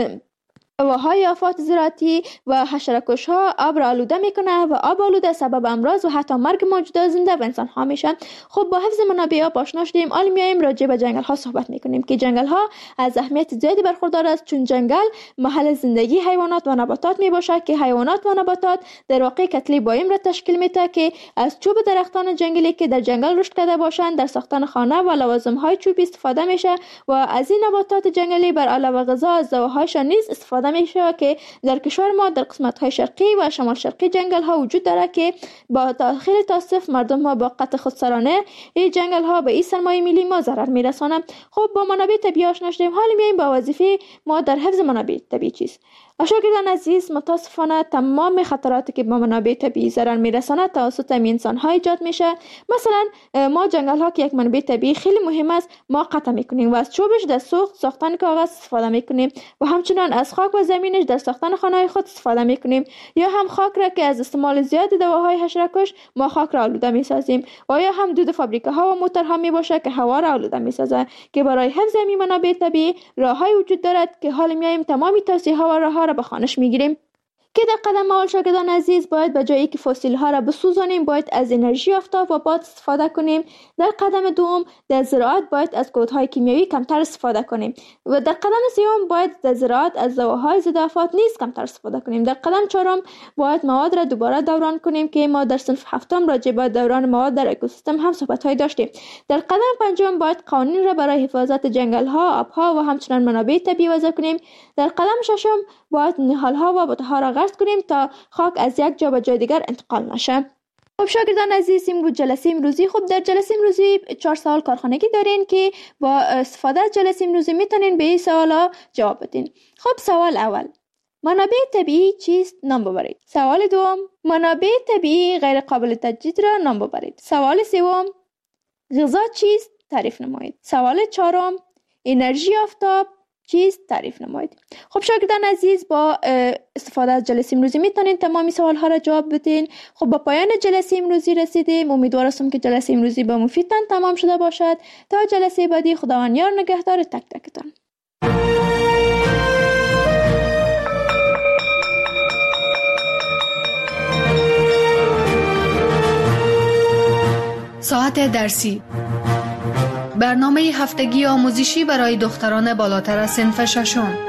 هواهای آفات زراعتی و حشره‌کش ها آب را آلوده میکنه و آب آلوده سبب امراض و حتی مرگ موجودات زنده و انسان ها میشن. خب با حفظ منابع آب آشنا شدیم، حالا میایم راجع به جنگل ها صحبت میکنیم که جنگل ها از اهمیت زیادی برخوردار است، چون جنگل محل زندگی حیوانات و نباتات میباشه که حیوانات و نباتات در واقع کتله بایم را تشکیل میده که از چوب درختان جنگلی که در جنگل رشد کرده باشند در ساختن خانه و لوازم های چوبی استفاده میشه و از این نباتات جنگلی بر علاوه غذا از دواهایشان نیز استفاده میشه که در کشور ما در قسمت های شرقی و شمال شرقی جنگل ها وجود داره که با تأخیر تاسف مردم ها با قطع خودسرانه این جنگل ها به این سرمایه ملی ما ضرر میرسانه. خب با منابع طبیعی آشنا شدیم، حالا میایم با وظیفه ما در حفظ منابع طبیعی چیست. شاگردان عزیز، متاسفانه تمام خطراتی که با منابع طبیعی ضرر میرسانه توسط انسان ها ایجاد میشه. مثلا ما جنگل ها که یک منبع طبیعی خیلی مهم است ما قطع میکنیم و از چوبش در سوخت ساختن کاغذ استفاده میکنیم و همچنان از خاک و زمینش در ساختن خانه خود استفاده میکنیم، یا هم خاک را که از استعمال زیاد دواهای حشره‌کش ما خاک را آلوده میسازیم، و یا هم دود فابریکه ها و موتورها میباشه که هوا را آلوده میسازه. که برای حفظ این منابع طبیعی راههای وجود دارد که حال میایم تمامی توصیه ها و راهها را به خوانش میگیریم. که در قدم اول شاگردان عزیز باید به جایی که فسیل ها را بسوزانیم باید از انرژی آفتاب و باد استفاده کنیم. در قدم دوم در زراعت باید از کودهای کیمیایی کمتر استفاده کنیم و در قدم سوم باید در زراعت از دواهای ضد آفات نیز کمتر استفاده کنیم. در قدم چهارم باید مواد را دوباره دوران کنیم که ما در صنف هفتم راجع به دوران مواد در اکوسیستم هم صحبت های داشتیم. در قدم پنجم باید قوانین را برای حفاظت جنگل ها، آبها و همچنین منابع طبیعی وضع کنیم. در قدم ششم باید نهال ها و بوته را غرس کنیم تا خاک از یک جا به جای دیگر انتقال نشه. خب شاگردان عزیز، این بود جلسه امروزی. خب در جلسه امروزی چهار سوال کارخانگی دارین که با استفاده از جلسه امروزی میتونین به این سوالا جواب بدین. خب سوال اول، منابع طبیعی چیست؟ نام ببرید. سوال دوم، منابع طبیعی غیر قابل تجدید را نام ببرید. سوال سوم، غذا چیست؟ تعریف نمایید. سوال چهارم، انرژی آفتاب چیست؟ تعریف نمایید. خب شاگردان عزیز، با استفاده از جلسه امروزی میتونین تمامی سوال ها را جواب بدین. خب با پایان جلسه امروزی رسیدیم. امیدوارم که جلسه امروزی با مفیدتان تمام شده باشد. تا جلسه بعدی، خداوند یار نگهدار تک تکتان. ساعت درسی، برنامه هفتگی آموزشی برای دختران بالاتر از صنف ششم.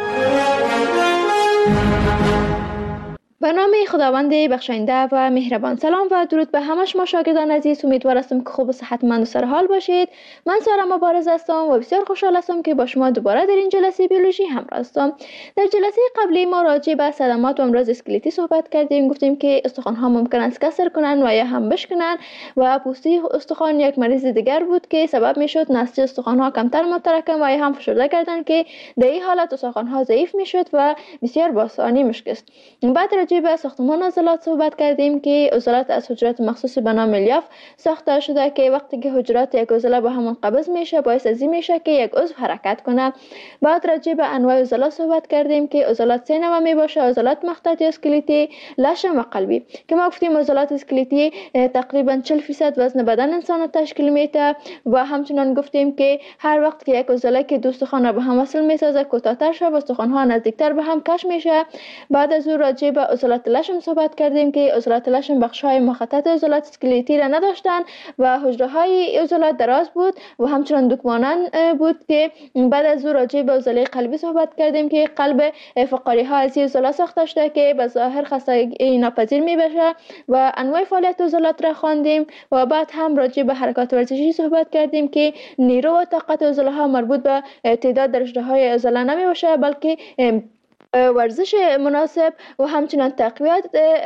به نام خداوند بخشاینده و مهربان. سلام و درود به همه شما شاگردان عزیز. امیدوارم که خوب و صحتمند و سرحال باشید. من سارا مبارز هستم و بسیار خوشحال هستم که با شما دوباره در این جلسه بیولوژی همراه هستم. در جلسه قبلی ما راجع به صدمات و امراض اسکلتی صحبت کردیم. گفتیم که استخوان ها ممکن است کسر کنن و یا هم بشکنن و پوسته استخوان یک مریض دیگر بود که سبب میشد نسج استخوان ها کمتر متراکم و یا هم فشرده کردن که در این حالت استخوان ها ضعیف میشد و بسیار با آسانی میشکست. بعد راجع به ساختمان عضلات صحبت کردیم که عضلات از حجرات مخصوص به نام الیاف ساخته شده که وقتی که حجرات یک عضله به هم منقبض میشه باعث از این میشه که یک عضو حرکت کنه. بعد راجع به انواع عضلات صحبت کردیم که عضلات سه نوع می باشه: عضلات مخططی، اسکلتی، لشم و قلبی. که ما گفتیم عضلات اسکلتی تقریبا چهل درصد وزن بدن انسان تشکیل میده و همچنین گفتیم که هر وقت که یک عضله که دو استخوان را به هم وصل میسازه کوتاه‌تر شه و استخوان ها نزدیکتر به هم کش میشه. بعد از اون راجع به عضلات لشم صحبت کردیم که عضلات لشم بخش‌های مخطط عضلات اسکلتی را نداشتند و حجره‌های عضلات دراز بود و همچنان دکمانند بود که بعد از او راجع به عضله قلبی صحبت کردیم که قلب فقاری‌ها از این عضله ساخته شده که به ظاهر خستگی ناپذیر می‌باشه و انواع فعالیت عضلات را خواندیم و بعد هم راجع به حرکات ورزشی صحبت کردیم که نیرو و طاقت عضله‌ها مربوط به تعداد درجه‌های عضله نمی‌باشه بلکه ورزش مناسب و همچنان تقویت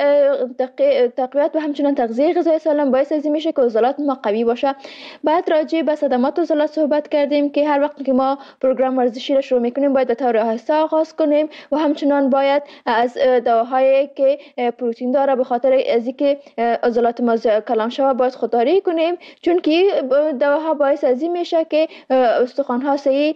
تقویت و همچنان تغذیه غذایی سالم باعث از این میشه که عضلات ما قوی باشه. بعد راجع به صدمات عضلات صحبت کردیم که هر وقت که ما پروگرام ورزشی را شروع میکنیم باید به طور آهسته آغاز کنیم و همچنان باید از دواهایی که پروتئین داره به خاطر از اینکه عضلات ما کلان شوه باید خودداری کنیم، چون که دواها باعث از این میشه که استخوان‌ها صحیح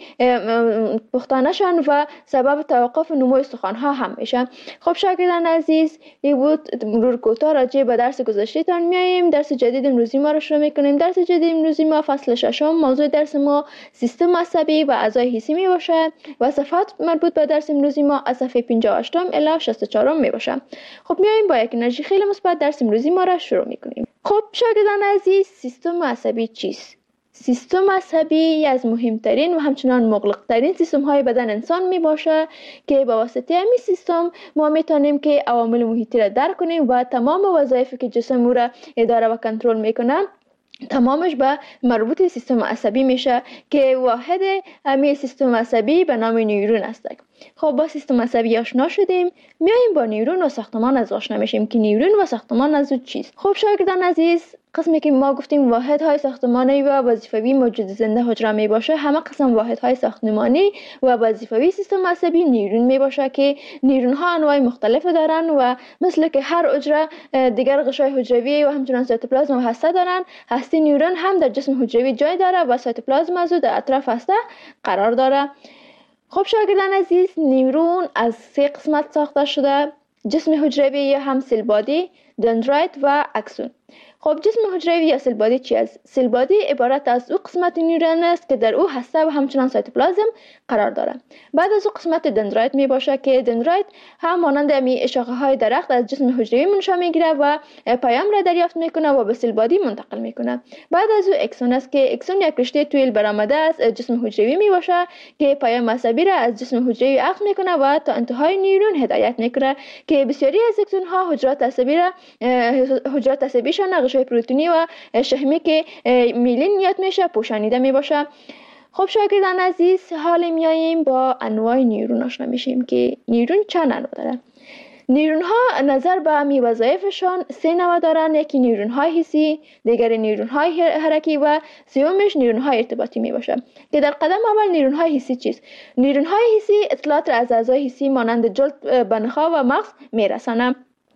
پخته نشن و سبب توقف نمو استخوان‌ها هم میشه. خب شاگردان عزیز، این بود مرور کوتاه راجع به درس گذشته تان میایم. درس جدید امروزی ما رو شروع میکنیم. درس جدید امروزی ما فصل ششم، موضوع درس ما سیستم عصبی و اعضای حسی می باشد و صفحات مربوط به درس امروزی ما از صفحه پنجاه و هشت الی شصت و چهار می باشه. خب میایم با یک انرژی خیلی مثبت درس امروزی ما را شروع میکنیم. خب شاگردان عزیز، سیستم عصبی چیست؟ سیستم عصبی از مهمترین و همچنان مغلقترین سیستم های بدن انسان می باشه که با واسطه همین سیستم ما میتونیم که عوامل محیطی را درک کنیم و تمام وظایفی که جسم او را اداره و کنترل میکنه تمامش به مربوط سیستم عصبی میشه که واحد همین سیستم عصبی به نام نیورون است. خب با سیستم عصبی آشنا شدیم، میایم با نیورون و ساختمان از آشنا میشیم که نیورون و ساختمان از چیست. خب شاگردان عزیز، قسمی که ما گفتیم واحدهای ساختمانی و وظیفوی موجود زنده حجره می باشه، همه قسم واحدهای ساختمانی و وظیفوی سیستم عصبی نیورون می باشه که نیورون ها انواع مختلف دارن و مثل که هر حجره دیگر غشای حجروی و همچنان سایتوپلازم و هسته دارن، هسته نیورون هم در جسم حجروی جای داره و سایتوپلازم از در اطراف هسته قرار داره. خب شاگردان عزیز، نیورون از سه قسمت ساخته شده: جسم حجروی یا هم سیل بادی، دندرایت و اکسون. خب جسم حجروی یا سیل بادی چی است؟ سیل بادی عبارت از او قسمت نیورون است که در او هسته و همچنان سایتوپلازم قرار دارد. بعد از او قسمت دندرایت می باشه که دندرایت هم مانند می شاخه های درخت از جسم حجروی منشأ میگیره و پیام را دریافت میکنه و به سیل بادی منتقل میکنه. بعد از او اکسون است که اکسون یک رشته طویل برآمده از جسم حجروی می باشه که پیام عصبی را از جسم حجروی اخذ میکنه و تا انتهای نیورون هدایت میکنه که بسیاری از اکسون ها حجرات عصبی را حجرات عصبیشان غشای پروتئینی و شحمی که میلین یاد میشه پوشانیده میباشه. خب شاگردان عزیز، حال میاییم با انواع نیورون آشنا میشیم که نیورون چند انواع داره. نیورون ها نظر به می وظایفشان سه نوع دارن: یکی نیورون های حسی، دیگر نیورون های حرکی و سومش نیورون های ارتباطی می باشه. که در قدم اول نیورون های حسی چیست؟ نیورون های حسی اطلاعات را از اعضای حسی مانند جلد، بنخا و مغز میرسانه.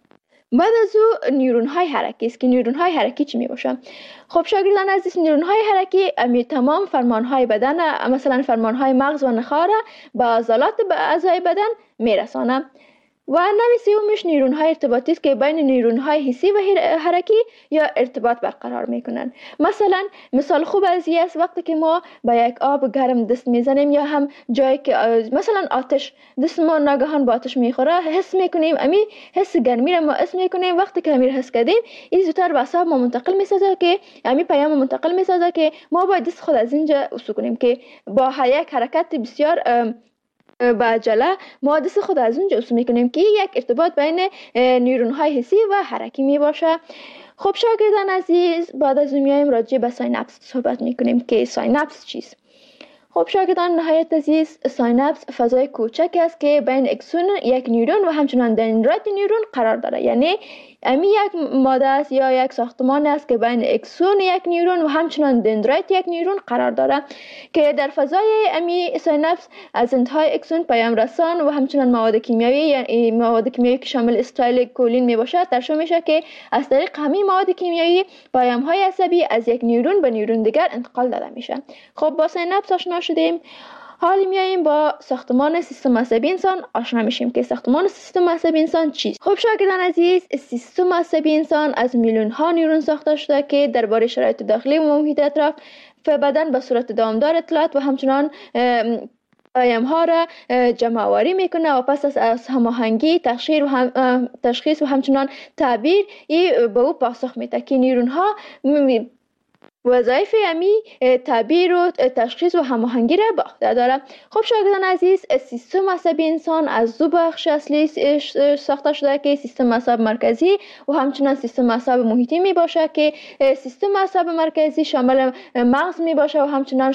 بعد از او نیورون های حرکی است که نیورون های حرکی چی می باشه؟ خب شاگردان عزیز، نیورون های حرکی امی تمام فرمان های بدن، مثلا فرمان های مغز و نخاع را به عضلات به اعضای بدن میرسانه. و نوع سومش نیورون های ارتباطی است که بین نیورون های حسی و حرکی یا ارتباط برقرار میکنن. مثلا مثال خوب از این است وقتی که ما با یک آب گرم دست میزنیم یا هم جایی که مثلا آتش دست ما ناگهان با آتش میخوره حس میکنیم، امی حس گرمی را ما حس میکنیم. وقتی که امیر حس کردیم این زودتر به اعصاب ما منتقل میسازه که امی پیام منتقل میسازه که ما باید دست خود از اینجا عصو کنیم که با یک حرکت بسیار با عجله ما دست خود از اونجا عصو میکنیم که یک ارتباط بین نیورون های حسی و حرکی می باشه. خب شاگردان عزیز، بعد از اون میایم راجع به ساینپس صحبت میکنیم که ساینپس چیست. خب شاگردان نهایت عزیز، ساینپس فضای کوچک است که بین اکسون یک نیورون و همچنان دندرایت نیورون قرار داره. یعنی امی یک ماده است یا یک ساختمان است که بین اکسون یک نیورون و همچنان دندرایت یک نیورون قرار داره که در فضای امی ساینپس از انتهای اکسون پیام رسان و همچنان مواد کیمیایی یعنی مواد کیمیایی که شامل استایل کولین می باشد ترشح میشه که از طریق همین مواد کیمیایی پیام های عصبی از یک نیورون به نیورون دیگر انتقال داده میشه. خب با ساینپس آشنا شدیم، حالی میاییم با ساختمان سیستم عصبی انسان آشنا میشیم که ساختمان سیستم عصبی انسان چیست. خب شاگردان عزیز، سیستم عصبی انسان از میلیون ها نیورون ساخته شده که درباره شرایط داخلی و محیط اطراف بدن به صورت دامدار اطلاعات و همچنان پیام ها را جمع آوری میکنه و پس از هماهنگی تشخیص و هم تشخیص و همچنان تعبیر ای به او پاسخ میده که نیرون ها وظایف امی تعبیر و تشخیص و هماهنگی را به عهده داره. خب شاگردان عزیز، سیستم عصبی انسان از دو بخش اصلی ساخته شده که سیستم عصب مرکزی و همچنان سیستم عصب محیطی می باشه که سیستم عصب مرکزی شامل مغز می باشه و همچنان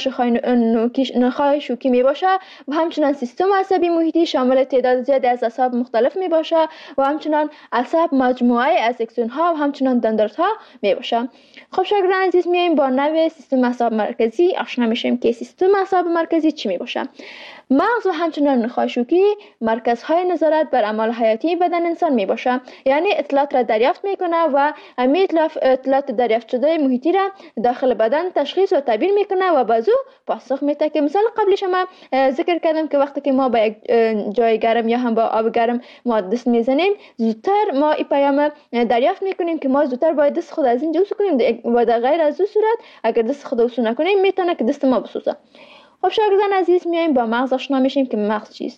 نخاع شوکی می باشه و همچنان سیستم عصبی محیطی شامل تعداد زیادی از اعصاب مختلف می باشه و همچنان عصب مجموعه از اکسون ها و همچنان دندرت ها می باشه. خب شاگردان عزیز، میایم با نوع سیستم اعصاب مرکزی آشنا میشیم که سیستم اعصاب مرکزی چی می باشه. مغز و همچنان نخاع شوکی مرکزهای نظارت بر اعمال حیاتی بدن انسان می باشه، یعنی اطلاعات را دریافت میکنه و امی اطلاعات دریافت شده محیطی را داخل بدن تشخیص و تعبیر میکنه و بازو پاسخ میده. که مثال قبلی شما ذکر کردم که وقتی که ما با یک جای گرم یا هم با آب گرم ما دست میزنیم، زودتر ما این پیام دریافت میکنیم که ما زودتر باید دست خود از اینجا وسو کنیم و در غیر از این صورت اگر دست خود وسو نکنیم میتونه که دست ما بسوزه. خب شاگردان عزیز، میایم با مغز آشنا میشیم که مغز چیست.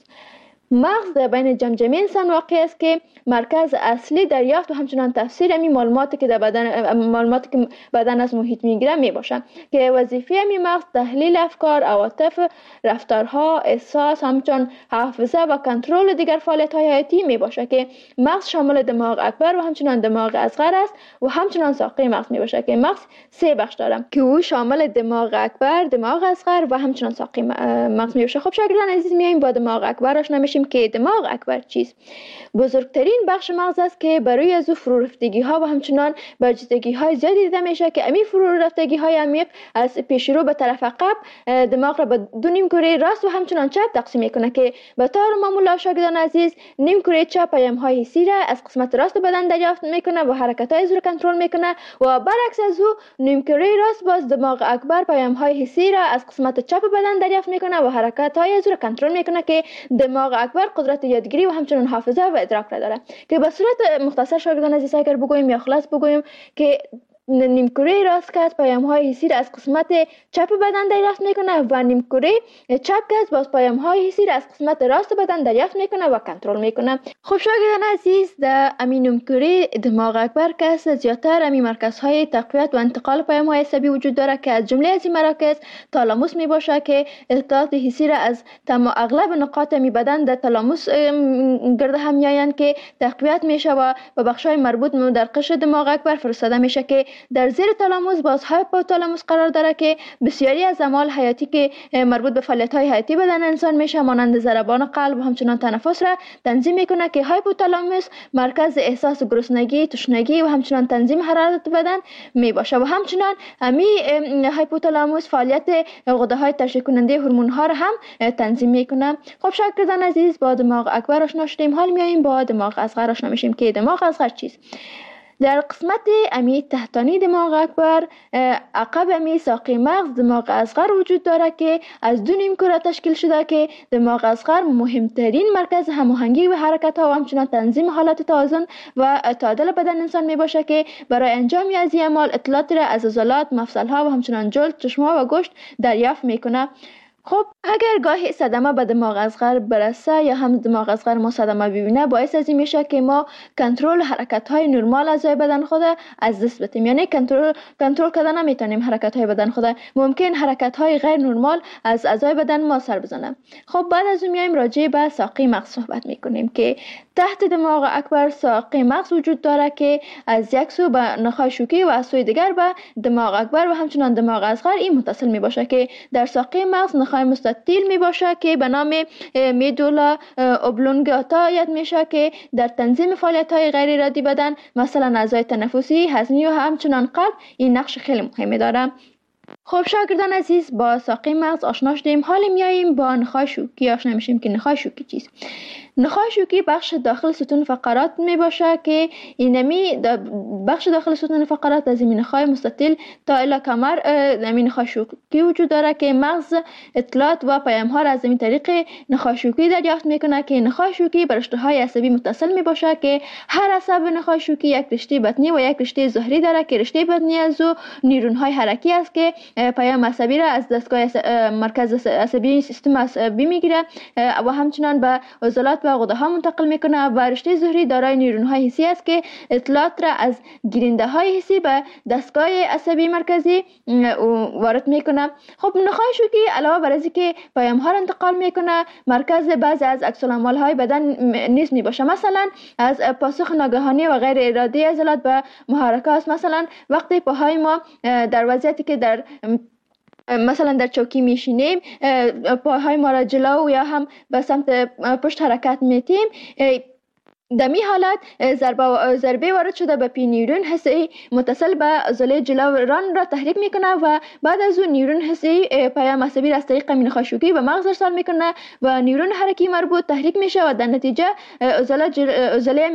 مغز در بین جمجمه انسان واقع است که مرکز اصلی دریافت و همچنان تفسیر امی معلوماتی که در بدن معلوماتی که بدن از محیط میگیره می باشه که وظیفه امی مغز تحلیل افکار، عواطف، رفتارها، احساس، همچنان حافظه و کنترل دیگر فعالیت‌های حیاتی می باشه که مغز شامل دماغ اکبر و همچنان دماغ اصغر است و همچنان ساقه مغز می باشه که مغز سه بخش داره که او شامل دماغ اکبر، دماغ اصغر و همچنان ساقه مغز می باشه. خب شاگردان عزیز، میایم با دماغ اکبر آشنا میشیم که دماغ اکبر چیست. بزرگترین بخش مغز است که برای از او فرو رفتگی ها و همچنان برجستگی های زیادی دیده میشه که امی فرو رفتگی های عمیق از پیش رو به طرف عقب دماغ را به دو نیم کره راست و همچنان چپ تقسیم میکنه که به طور معمول شاگردان عزیز نیم کره چپ پیام های حسی را از قسمت راست بدن دریافت میکنه و حرکت های رو کنترل میکنه و برعکس از او نیم کره راست باز دماغ اکبر پیام های حسی را از قسمت چپ بدن دریافت میکنه و حرکت های رو کنترل میکنه که دماغ اکبر قدرت یادگیری و همچنان حافظه و ادراک را داره. که به صورت مختصر شاگردان عزیز اگر بگوییم یا خلاص بگوییم که نیمکره راست که پیام های حسی را از قسمت چپ بدن دریافت میکنه و نیمکره چپ که باز پیام های حسی را از قسمت راست بدن دریافت میکنه و کنترل میکنه. خب شاگردان عزیز، در امین نیمکره دماغ اکبر که زیاتر امی مرکزهای تقویت و انتقال پیام های عصبی وجود داره که از جمله از این مراکز تالاموس می باشه که اطلاعات حسی را از تمام اغلب نقاط امی بدن در تالاموس گرد هم میآیند که تقویت میشه و به بخش‌های مربوط در قشر دماغ اکبر فرستاده میشه که در زیر تالاموس باز هایپوتالاموس قرار داره که بسیاری از اعمال حیاتی که مربوط به فعالیت‌های حیاتی بدن انسان میشه مانند ضربان قلب و همچنان تنفس را تنظیم میکنه که هایپوتالاموس مرکز احساس گرسنگی، تشنگی و همچنان تنظیم حرارت بدن می باشه و همچنان امی هایپوتالاموس فعالیت غده‌های ترشح کننده هورمون‌ها را هم تنظیم میکنه. خب شاگردان عزیز، با دماغ اکبر آشنا شدیم، حال میاییم با دماغ اصغر آشنا میشیم که دماغ اصغر چیست. در قسمت امی تحتانی دماغ اکبر عقب امی ساقه مغز دماغ اصغر وجود داره که از دو نیم کره تشکیل شده که دماغ اصغر مهمترین مرکز هماهنگی و حرکت ها و همچنان تنظیم حالت توازن و تعادل بدن انسان می باشه که برای انجام از این اعمال اطلاعات را از عضلات، مفصل ها و همچنان جلد، چشم ها و گوشت دریافت میکنه. خب اگر گاهی صدمه به دماغ اصغر برسه یا هم دماغ اصغر ما صدمه ببینه، باعث از این میشه که ما کنترل حرکت های نرمال اعضای بدن خود از دست بدیم، یعنی کنترل کنترل کردن نمیتونیم حرکت های بدن خود، ممکن حرکت های غیر نرمال از اعضای بدن ما سر بزنه. خب بعد از اون میایم راجع به ساقه مغز صحبت میکنیم که تحت دماغ اکبر ساقه مغز وجود داره که از یک سو به نخاع شوکی و از سوی دیگر به دماغ اکبر و همچنان دماغ اصغر این متصل می باشه که در ساقه مغز نخاع مستطیل می باشه که به نام میدولا اوبلونگاتا یاد میشه که در تنظیم فعالیت های غیر ارادی بدن مثلا اعضای تنفسی، هضمی و همچنان قلب این نقش خیلی مهمی داره. خب شاگردان عزیز، با ساقه مغز آشنا شدیم، حال میاییم با نخاع شوکی آشنا میشیم که نخاع شوکی چیست. نخاع شوکی بخش داخل ستون فقرات می باشه که اینمی بخش داخل ستون فقرات از این نخاع مستطیل تا الی کمر این نخاع شوکی وجود داره که مغز اطلاعات و پیام ها را از این طریق نخاع شوکی دریافت میکنه که نخاع شوکی بر رشته های عصبی متصل می باشه که هر عصب نخاع شوکی یک رشته بطنی و یک رشته ظهری داره که رشته بطنی از او نیرون های حرکی است که پیام عصبی را از دستگاه مرکز عصبی سیستم عصبی میگیره و همچنان به عضلات و غده ها منتقل میکنه و رشته ظهری دارای نیورون های حسی است که اطلاعات را از گیرنده های حسی به دستگاه عصبی مرکزی وارد میکنه. خب نخاع شوکی علاوه بر از که پیام ها را انتقال میکنه، مرکز بعضی از عکس العمل های بدن نیز میباشه. مثلا از پاسخ ناگهانی و غیر ارادی عضلات به محرکات، مثلا وقتی پاهای ما در وضعیتی که در مثلا در چوکی میشینیم پاهای ما را جلو یا هم به سمت پشت حرکت میتیم، در می حالت ضربه ضربه وارد شده به پی نیورون حسی متصل به عضله جلویان را تحریک میکنه و بعد از اون نیورون حسی پیام عصبی را از طریق نخاع شوکی به مغز ارسال میکنه و نیورون حرکی مربوط تحریک میشه و در نتیجه عضله جل... عضله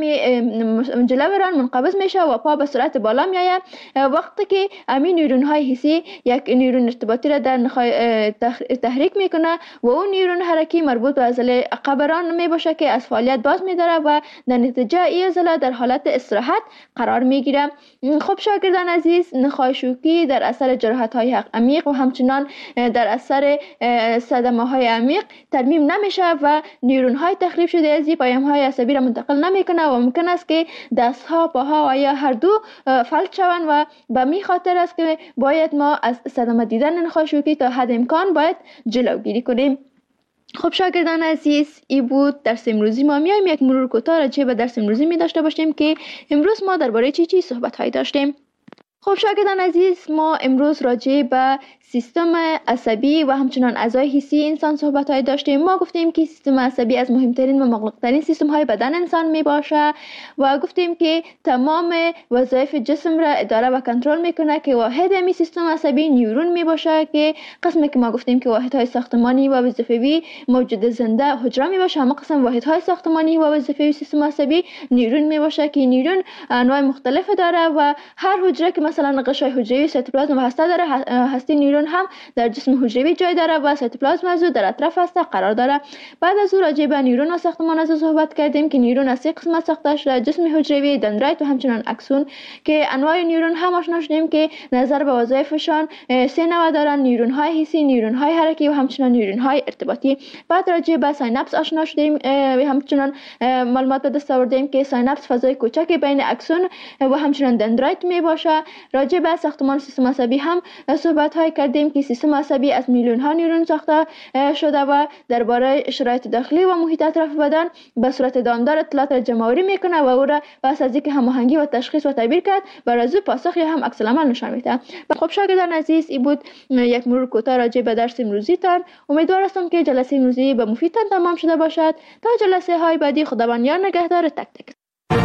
جلویان منقبض میشه و پا به سرعت بالا میآید. وقتی که همین نیورون های حسی یک نیورون ارتباطی را در نخاع تحریک میکنه و اون نیورون حرکی مربوط به عضله عقبران میباشه که از فعالیت باز میداره و در نتیجه این عضله در حالت استراحت قرار میگیره. خب شاگردان عزیز، نخاع شوکی در اثر جراحت های عمیق و همچنان در اثر صدمه های عمیق ترمیم نمیشه و نیورون های تخریب شده از پیام های عصبی را منتقل نمیکنه و ممکن است که دست ها، پاها و یا هر دو فلج شوند و به می خاطر است که باید ما از صدمه دیدن نخاع شوکی تا حد امکان باید جلوگیری کنیم. خب شاگردان عزیز، این بود درس امروزی ما. میایم یک مرور کوتاه راجع به درس امروزی می داشته باشیم که امروز ما درباره چی چی صحبت هایی داشتیم. خب شاگردان عزیز، ما امروز راجع به سیستم عصبی و همچنان اعضای حسی انسان صحبت های داشتیم. ما گفتیم که سیستم عصبی از مهمترین و مغلقترین سیستم های بدن انسان می باشه و گفتیم که تمام وظایف جسم را اداره و کنترل میکنه که واحد می سیستم عصبی نیورون می باشه که قسمی که ما گفتیم که واحد های ساختمانی و وظیفوی موجود زنده حجره می باشه، اما قسم واحد های ساختمانی و وظیفوی سیستم عصبی نیورون می باشه که نیورون انواع مختلف داره و هر حجره که مثلا قشای حجروی سیتوپلازم و هسته داره، هسته نیورون هم در جسم حجروی جای داره و سیتوپلازم از در اطراف هسته قرار داره. بعد از اون راجع به نیورون و ساختمان از صحبت کردیم که نیورون از سه قسمت ساخته شده: جسم حجروی، دندرایت و همچنان اکسون، که انواع نیورون هم آشنا شدیم که نظر به وظایفشان سه نوع دارن: نیورون های حسی، نیورون های حرکی و همچنان نیورون های ارتباطی. بعد راجع به سایناپس آشنا شدیم و همچنان معلومات به دست آوردیم که سایناپس فضای کوچک بین اکسون و همچنان دندرایت می باشه. راجع به ساختمان سیستم عصبی هم صحبت های کردیم که سیستم عصبی از میلیون ها نیورون ساخته شده و درباره شرایط داخلی و محیط اطراف بدن به صورت دامدار اطلاعات را جمع آوری میکنه و او را پس از اینکه هماهنگی و تشخیص و تعبیر کرد بر از او پاسخ یا هم عکس العمل نشان میده. خب شاگردان عزیز، این بود یک مرور کوتاه راجع به درس امروزی تان. امیدوار هستم که جلسه امروزی به مفیدتان تمام شده باشد. تا جلسه های بعدی، خداوند یار نگهدار تک تک.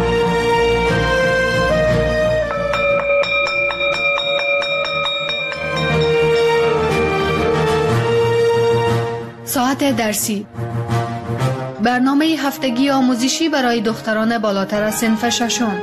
ساعت درسی، برنامه هفتگی آموزشی برای دختران بالاتر از صنف ششم.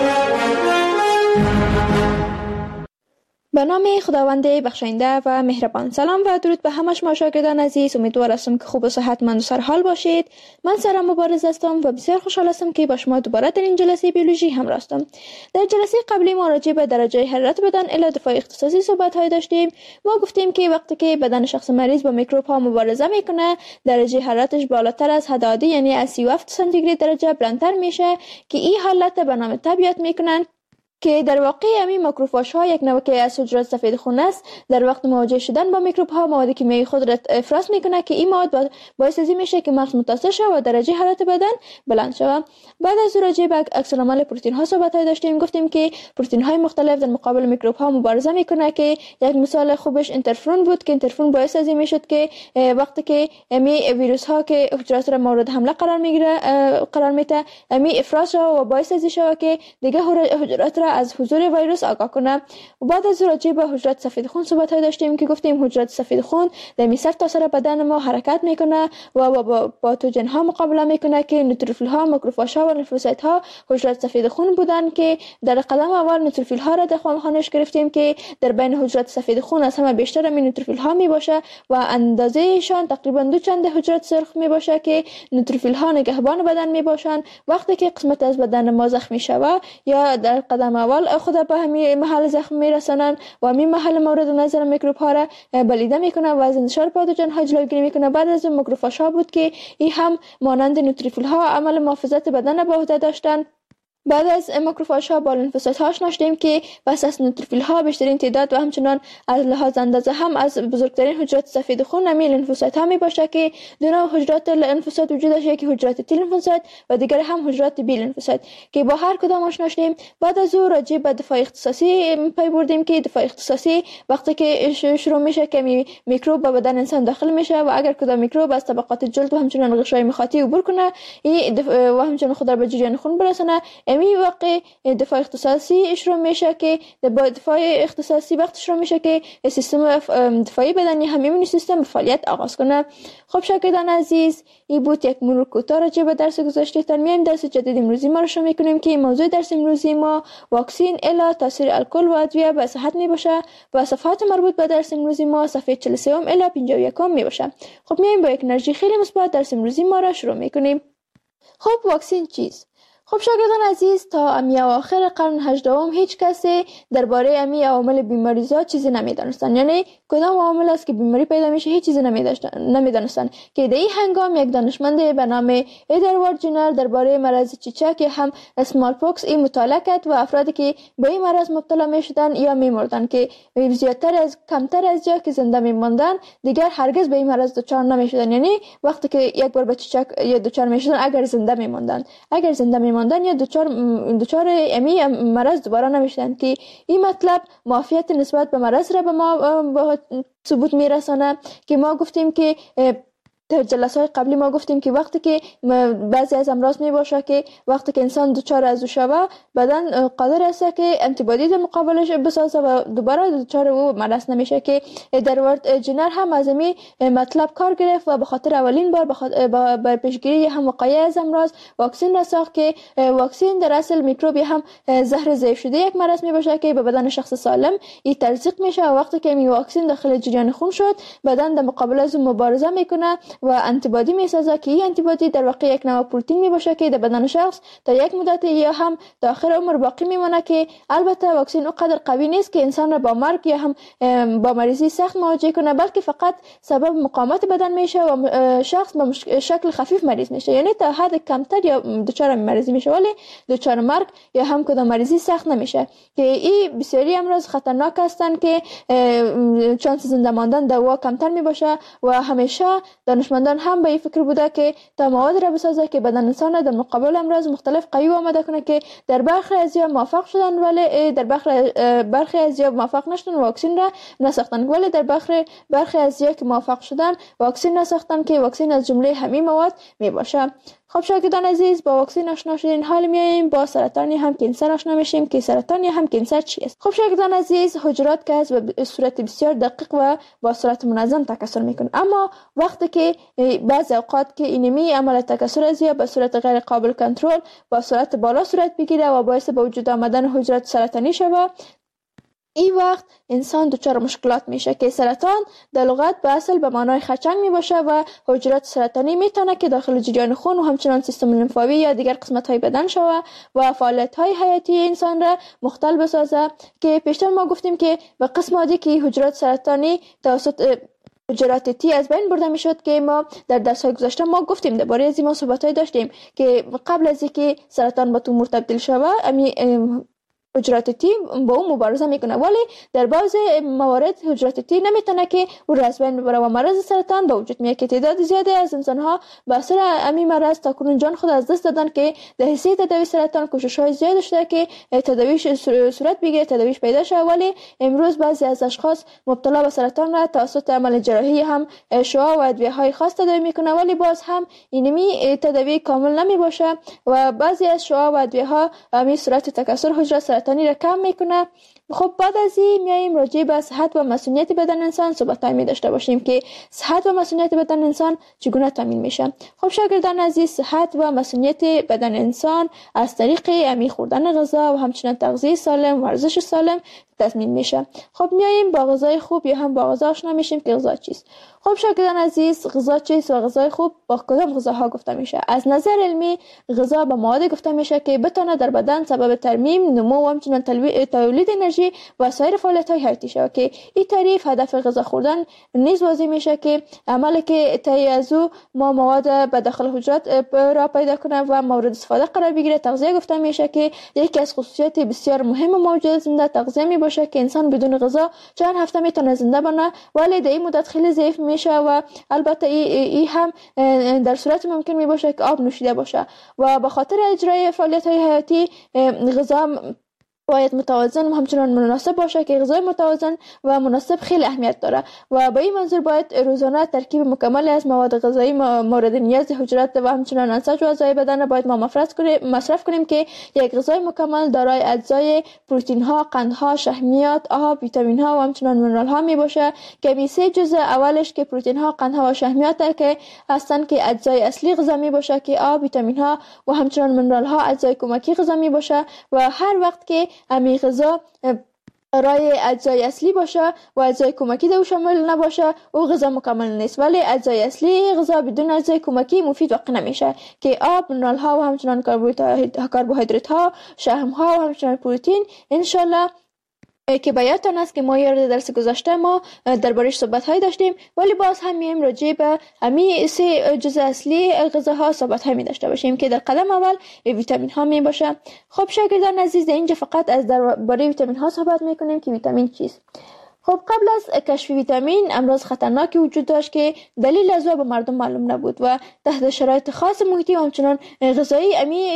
به نام خداوند بخشاینده و مهربان. سلام و درود به همه شما شاگردان عزیز. امیدوار هستم که خوب و صحتمند و سرحال باشید. من سارا مبارز هستم و بسیار خوشحال هستم که با شما دوباره در این جلسه بیولوژی همراه هستم. در جلسه قبلی ما راجع به درجه حرارت بدن الی دفاع اختصاصی صحبت های داشتیم. ما گفتیم که وقتی که بدن شخص مریض با میکروب ها مبارزه میکنه، درجه حرارتش بالاتر از حد عادی یعنی از سی و هفت سانتیگراد درجه بلندتر میشه که این حالت به نام طبیعت میکنن که در واقع همین ماکروفاژ ها یک نوع که از حجرات سفید خون است. در وقت مواجه شدن با میکروب ها مواد کیمیایی خود را افراز میکنه که این مواد باعث از این میشه که مغز متاثر شود و درجه حرارت بدن بلند شود. بعد از راجع به عکس العمل پروتئین ها صحبت های داشتیم. گفتیم که پروتئین های مختلف در مقابل میکروب ها مبارزه میکنه که یک مثال خوبش اینترفرون بود که اینترفرون باعث از این میشد که وقتی که امی ویروس ها که حجرات را مورد حمله قرار میگیره قرار میده امی افراز شود و باعث از این شود که دیگه حجرات را از حضور ویروس آگاه کنه. و بعد از راجع به حجرات سفید خون صحبت های داشتیم که گفتیم حجرات سفید خون در می سرتاسر بدن ما حرکت میکنه و با پاتوژن ها مقابله میکنه که نوتروفیل ها، ماکروفاژ ها و لیمفوسایت ها حجرات سفید خون بودن که در قدم اول نوتروفیل ها را در خانش گرفتیم که در بین حجرات سفید خون از همه بیشتر می نوتروفیل ها می باشه و اندازه شان تقریبا دو چند حجرات سرخ می باشه که نوتروفیل ها نگهبان بدن می باشن. وقتی که قسمت از بدن ما زخمی شود یا در قدم گام اول خود به همین محل زخم میرسانند و همین محل مورد نظر میکروب ها را بلیده میکنه و از انتشار پاتوژن ها جلوگیری میکنه. بعد از اون ماکروفاژ ها بود که این هم مانند نوتروفیل ها عمل محافظت بدن به عهده داشتند. بعد از ماکروفاژ ها با لنفوسایت ها آشنا شدیم که پس از نوتروفیل ها بیشترین تعداد و همچنان از لحاظ اندازه هم از بزرگترین حجرات سفید خون همین لنفوسایت ها می باشه که دو نوع حجرات لنفوسایت وجود داشته، یکی حجرات تی لنفوسایت و دیگر هم حجرات بی لنفوسایت که با هر کدام آشنا شدیم. بعد از او راجع به دفاع اختصاصی پی بردیم که دفاع اختصاصی وقتی که شروع میشه که میکروب به بدن انسان داخل میشه و اگر کدام میکروب از طبقات جلد و همچنان غشای مخاطی عبور کنه و همچنان خود را به جریان خون برسانه، امی واقع دفاع اختصاصی شروع میشه که با دفاع اختصاصی وقت شروع میشه که سیستم دفاعی بدنی هم ایمنی سیستم فعالیت آغاز کنه. خب شاگردان عزیز، این بود یک مرور کوتاه راجع به درس گذشته. تا میایم درس جدید امروزی ما رو شروع میکنیم که موضوع درس امروزی ما واکسین الا تاثیر الکل و ادویه به صحت میباشه و صفحات مربوط به درس امروزی ما صفحه چهل و سه الا پنجاه و یک میباشه. خب میایم با یک انرژی خیلی مثبت درس امروزی ما را شروع میکنیم. خب واکسین چیست؟ خب شاگردان عزیز، تا امی اواخر قرن هجدهم هیچ کسی درباره امی عوامل بیماریزا چیزی نمیدانستند، یعنی کدام عامل است که بیماری پیدا میشه هیچ چیزی نمیدانستند که در این هنگام یک دانشمند به نام ادوارد جنر درباره مرض چیچک که هم اسمال پوکس این مطالعه کرد و افرادی که به این مرض مبتلا میشدن یا میمردن که زیادتر از کمتر از یا که زنده میماندن دیگر هرگز به این مرض دچار نمیشدن، یعنی وقتی که یک بار به چیچک یا دچار میشدن اگر زنده میماندن اگر زنده میماندن یا دچار دچار امی مرض دوباره نمیشدن که این مطلب معافیت نسبت به مرض را به ما به ثبوت میرسانه که ما گفتیم که در جلسات قبلی ما گفتیم که وقتی که بعضی از امراض می باشه که وقتی که انسان دچار از او شوه بدن قادر است که انتیبادی در مقابلش بسازه و دوباره دچار او مرض نمیشه که ادوارد جنر هم از این مطلب کار گرفت و به خاطر اولین بار بر پیشگیری هم وقایع از امراض واکسین را ساخت که واکسین در اصل میکروبی هم زهر ضعیف شده یک مرض می باشه که به بدن شخص سالم این تزریق میشه و وقتی که این واکسین داخل جریان خون شد بدن در مقابل از مبارزه میکنه و انتیبادی میسازه که این انتیبادی در واقع یک نوع پروتئین میباشه که در بدن شخص تا یک مدت یا هم تا آخر عمر باقی میمونه که البته واکسین اونقدر قوی نیست که انسان را با مرگ یا هم با مریضی سخت مواجه کنه، بلکه فقط سبب مقاومت بدن میشه و شخص به شکل خفیف مریض میشه، یعنی تا حد کمتر یا دچار مریضی میشه ولی دچار مرگ یا هم کدام مریضی سخت نمیشه که این بسیاری امراض خطرناک هستند که چانس زنده ماندن دوا کمتر میباشه و همیشه دانشمندان هم به این فکر بوده که تا مواد را بسازه که بدن انسان در مقابل امراض مختلف قوی آماده کنه که در برخی از یا موفق شدن ولی در برخی برخی از یا موفق نشدن واکسین را نساختن، ولی در برخی برخی از یا که موفق شدن واکسین نساختن که واکسین از جمله همین مواد می باشه. خب شاگردان عزیز، با واکسین آشنا شدین، حال میایم با سرطان یا هم کانسر آشنا میشیم که سرطان یا هم کانسر چیست. خب شاگردان عزیز، حجرات که از به صورت بسیار دقیق و با صورت منظم تکثر میکنه، اما وقتی که بعضی اوقات که اینمی عمل تکثر از یا به صورت غیر قابل کنترل با صورت بالا صورت بگیره و باعث به وجود آمدن حجرات سرطانی شود، این وقت انسان دچار مشکلات میشه که سرطان در لغت به اصل به معنای خرچنگ می باشه و حجرات سرطانی میتونه که داخل جریان خون و همچنان سیستم لنفاوی یا دیگر قسمت های بدن شوه و فعالیت های حیاتی انسان را مختل بسازه که پیشتر ما گفتیم که به قسم عادی که حجرات سرطانی توسط حجرات تی از بین برده میشد که ما در درس های گذشته ما گفتیم درباره از این ما صحبت های داشتیم که قبل از اینکه سرطان به تومور تبدیل شوه امی حجرات تی با اون مبارزه میکنه، ولی در بعض موارد حجرات تی نمیتونه که او را از بین ببره و مرض سرطان به وجود میاد که تعداد زیادی از انسان ها به اثر همین مرض تاکنون جان خود از دست دادن که در حیث تداوی سرطان کوشش های زیاد شده که تداویش صورت بگیره، تداویش پیدا شه، ولی امروز بعضی از اشخاص مبتلا به سرطان را توسط عمل جراحی هم شعاع و ادویه های خاص تداوی میکنه، ولی باز هم اینمی تداوی کامل نمی باشه و بعضی از شعاع و ادویه ها همین صورت تکثر حجرات سرطانی را کم میکنه خب بعد از این میایم راجع به صحت و مسئولیت بدن انسان صحبت می داشته باشیم که صحت و مسئولیت بدن انسان چگونه تامین میشه. خب شاگردان عزیز، صحت و مسئولیت بدن انسان از طریق امی خوردن غذا و همچنین تغذیه سالم، ورزش سالم تضمین میشه. خب میایم با غذای خوب یا هم با غذا آشنا میشیم که غذا چیست. خب شاگردان عزیز، غذا چیست و غذای خوب با کدام غذاها گفته میشه؟ از نظر علمی غذا به مواد گفته میشه که بتونه در بدن سبب ترمیم، نمو و همچنین تولید انرژی و سایر فعالیت‌های حیاتی شود که این تعریف هدف غذا خوردن نیز واضح میشه که عملی که طی از او ما مواد به داخل حجرات را پیدا کنه و مورد استفاده قرار بگیره. تغذیه گفته میشه که یکی از خصوصیات بسیار مهم موجود زنده تغذیه می باشه که انسان بدون غذا چند هفته میتونه زنده بمونه، ولی در این مدت خیلی ضعیف میشه و البته ای, ای هم در صورت ممکن می باشه که آب نوشیده باشه و به خاطر اجرای فعالیت های حیاتی غذا باید متوازن و همچنان مناسب باشه که غذای متوازن و مناسب خیلی اهمیت داره و با این منظور باید روزانه ترکیب مکمل از مواد غذایی مورد نیاز حجرات و همچنان انساج و اعضای بدن باید ما مصرف کنیم که یک غذای مکمل دارای اجزای پروتئین ها، قند ها، شحمیات، آب، ویتامین ها و همچنان منرال ها می باشه که می سه جزء اولش که پروتئین ها، قند ها و شحمیات که هستن که اجزای اصلی غذا می باشه که آب، ویتامین ها و همچنان منرال ها اجزای کمکی غذا می باشه و هر وقت که امی غذا رای اجزای اصلی باشه و اجزای کمکی در شامل نباشه او غذا مکمل نیست، ولی اجزای اصلی غذا بدون اجزای کمکی مفید واقع نمیشه که آب، منرال ها و همچنان کربوهیدرات ها، شحم ها و همچنان پروتئین. انشالله که بیاتون است که ما یاد درس گذشته ما دربارش صحبت های داشتیم، ولی باز هم میایم راجع به همین سه جزء اصلی غذاها صحبت های می داشته باشیم که در قدم اول ویتامین ها می باشه. خب شاگردان عزیز، اینجا فقط از درباره ویتامین ها صحبت میکنیم که ویتامین چیست. خب قبل از کشف ویتامین امراض خطرناکی وجود داشت که دلیل از او به مردم معلوم نبود و تحت شرایط خاص محیطی و همچنان غذایی امی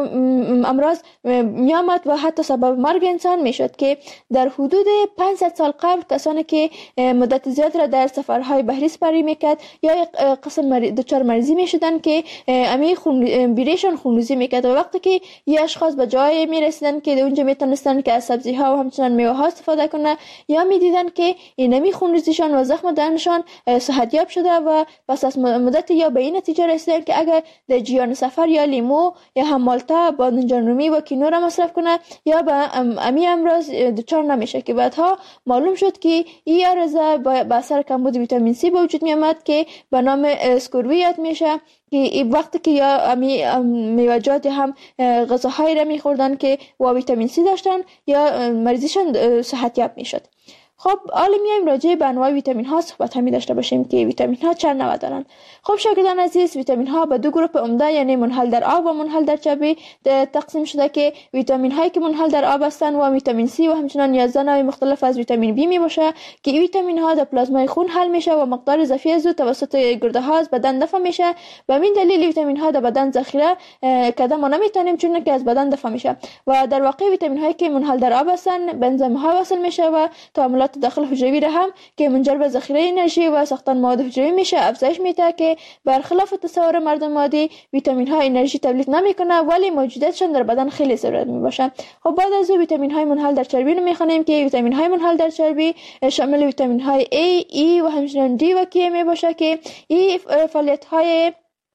امراض می آمد و حتی سبب مرگ انسان می شد که در حدود پانصد سال قبل کسانی که مدت زیاد را در سفرهای بحری سپری میکرد یا یک قسم دچار مریضی می شدن که امی خون بیریشان خونریزی میکرد و وقتی که یه اشخاص به جای می رسیدن که اونجا میتونستن که از سبزی ها و همچنان میوه ها استفاده کنه یا می که اینمی خونریزیشان و زخم دهنشان صحتیاب شده و پس از مدت یا به این نتیجه رسیدن که اگر در جریان سفر یا لیمو یا هم مالتا، بادمجان رومی و کینو را مصرف کنه یا به امی امراض دچار نمیشه که بعدها معلوم شد که این عرضه به اثر کمبود ویتامین سی به وجود می آمد که به نام اسکوروی یاد میشه که وقتی که یا امی میوه‌جات هم غذاهایی را میخوردن که و ویتامین سی داشتن یا مریضیشان صحتیاب میشد. خب حالا میایم راجع به انواع ویتامین ها صحبت همی داشته باشیم که ویتامین ها چند نوع دارند. خب شاگردان عزیز، ویتامین ها به دو گروه عمده یعنی منحل در آب و منحل در چربی تقسیم شده که ویتامین هایی که منحل در آب هستند و ویتامین سی و همچنین یازده نوع مختلف از ویتامین بی می باشه که این ویتامین ها در پلازمای خون حل میشه و مقدار اضافی از او توسط گرده ها از بدن دفع میشه و همین دلیل ویتامین ها در بدن ذخیره کرده ما نمیتونیم چون که از بدن دفع میشه و در واقع ویتامین هایی که منحل در آب هستند به انزیم ها وصل میشه و تعاملات داخل حجروی را هم که منجر به ذخیره انرژی و ساختن مواد حجروی میشه افزایش میده که برخلاف تصور مردم عادی ویتامین ها انرژی تولید نمیکنه ولی موجودیتشان در بدن خیلی ضرورت میباشه. خب بعد از او ویتامین های منحل در چربی رو میخوانیم که ویتامین های منحل در چربی شامل ویتامین های A، E و همچنین D و K میباشه که این فعالیت های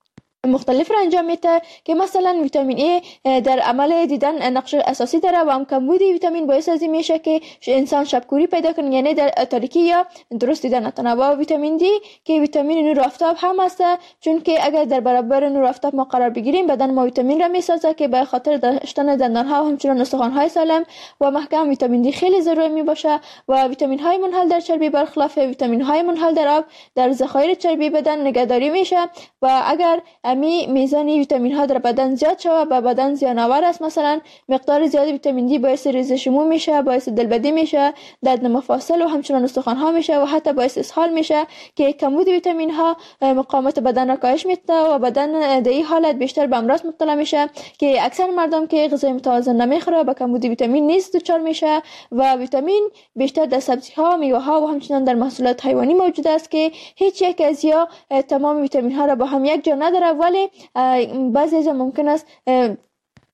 مختلف را انجام میده که مثلا ویتامین ای در عمل دیدن نقش اساسی داره و هم کمبود ویتامین باعث از این میشه که انسان شبکوری پیدا کنه یعنی در تاریکی یا درست دیدن نتونه. و ویتامین دی که ویتامین نور آفتاب هم هست چون که اگر در برابر نور آفتاب ما قرار بگیریم بدن ما ویتامین را میسازه که به خاطر داشتن دندان ها و همچنین استخوان های سالم و محکم ویتامین دی خیلی ضروری می باشه. و ویتامین های منحل در چربی برخلاف ویتامین های منحل در آب در ذخایر چربی بدن نگهداری میشه و اگر می میزان ویتامین ها در بدن زیاد شود و بدن زیان آور است، مثلا مقدار زیاد ویتامین دی باعث ریزش مو میشه، باعث دلبدی میشه، درد مفاصل و همچنین استخوان ها میشه و حتی باعث اسهال میشه که کمبود ویتامین ها مقاومت بدن را کاهش میده و بدن در این حالت بیشتر به امراض مبتلا میشه که اکثر مردم که غذای متوازن نمیخوره با کمبود ویتامین نیز دچار میشه. و ویتامین بیشتر در سبزی ها، میوه ها و همچنین در محصولات حیوانی موجود است که هیچ یک از یا تمام ویتامین ها را با هم یک جا نداره ولی بعضی از ممکن است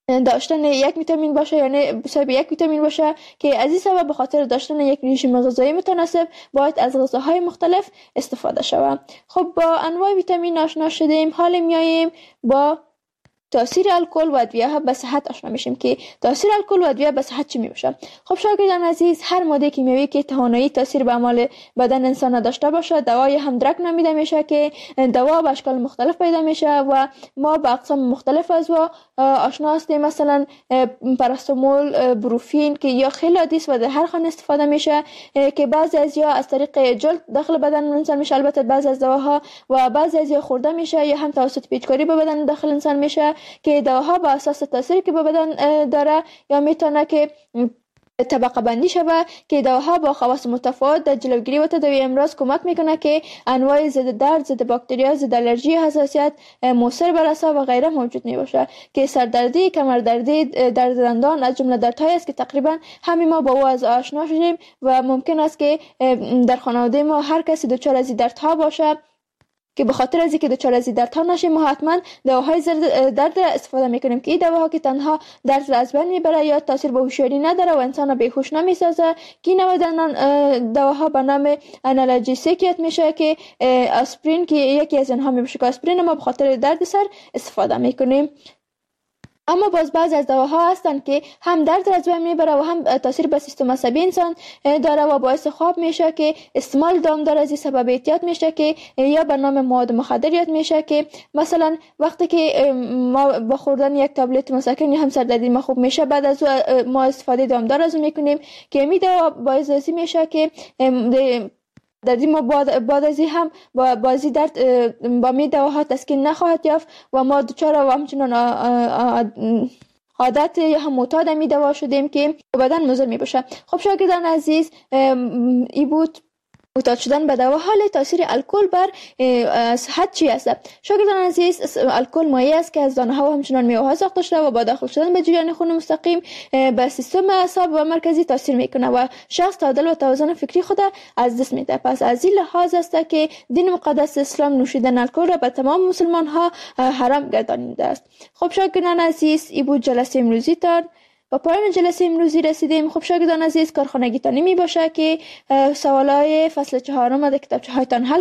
داشتن یک ویتامین باشه یا نه بسبب یک ویتامین باشه که از این سبب به خاطر داشتن یک رژیم غذایی متناسب باید از غذاهای مختلف استفاده شود. خب با انواع ویتامین آشنا شدیم، حالا میاییم با تاثیر الکل و ادویه به صحت آشنا میشیم که تاثیر الکل و ادویه به صحت چی میشه. خب شاگردان عزیز، هر ماده کیمیایی که توانایی تاثیر به اعمال بدن انسان نداشته باشه دوای همدرک نامیده میشه که دوا به اشکال مختلف پیدا میشه و ما به اقسام مختلف از و آشنا هستیم. مثلا پاراستامول، بروفین که یا خیلی عادی است و در هر خانه استفاده میشه که بعضی از یا از طریق جلد داخل بدن انسان میشه، البته بعضی از دواها و بعضی از یا خورده میشه یا هم توسط پیچکاری به بدن داخل انسان میشه که دواها با اساس تاثیری که به بدن داره یا میتونه که طبقه بندی شود که دواها با خواص متفاوت در جلوگیری و تداوی امراض کمک میکنه که انواع ضد درد، ضد باکتریا، ضد آلرژی، حساسیت، موثر بر اعصاب و غیره موجود میباشه که سردردی، کمردردی، درد دندان از جمله دردهایی است که تقریبا همه ما با او از آشنا شدیم و ممکن است که در خانواده ما هر کسی دچار از این دردها باشه که به خاطر از اینکه دچار از دردها نشیم ما حتما دواهای درد استفاده میکنیم که این دواها که تنها درد را از بین میبره یا تاثیر به هوشیاری نداره و انسان را بیهوش نمیسازه که این دواها به نام آنالژیسیک میشه که آسپرین که یکی از اینها میشه که آسپرین ما به خاطر درد سر استفاده میکنیم. اما باز بعضی از دواها هستن که هم درد را از بین میبره و هم تاثیر به سیستم عصبی انسان داره و باعث خواب میشه که استعمال دامدار از این سبب احتیاط میشه که یا به نام مواد مخدر یاد میشه که مثلا وقتی که ما با خوردن یک تابلت مسکن یا هم سردردی ما خوب میشه بعد از ما استفاده دامدار از اون میکنیم که می دوا باعث ازی میشه که دردی ما بعد از این هم با بازی درد با می دواها تسکین نخواهد یافت و ما دچار و همچنان عادت یا هم معتاد می دوا شدیم که بدن مضر می باشه. خب شاگردان عزیز، ای بود معتاد شدن به دوا. حال تاثیر الکل بر صحت چی است؟ شاگردان عزیز، الکل مایع است که از دانه ها و همچنان میوه ها ساخته شده و با داخل شدن به جریان خون مستقیم به سیستم اعصاب و مرکزی تاثیر میکنه و شخص تعادل و توازن فکری خود از دست میده. پس از این لحاظ است که دین مقدس اسلام نوشیدن الکل را به تمام مسلمان ها حرام گردانیده است. خب شاگردان عزیز، این بود جلسه امروزی تان. با پایان جلسه امروزی رسیدیم. خب شاگردان عزیز، کارخانگیتانی می باشه که سوالای فصل چهارم در کتابچه هایتان حل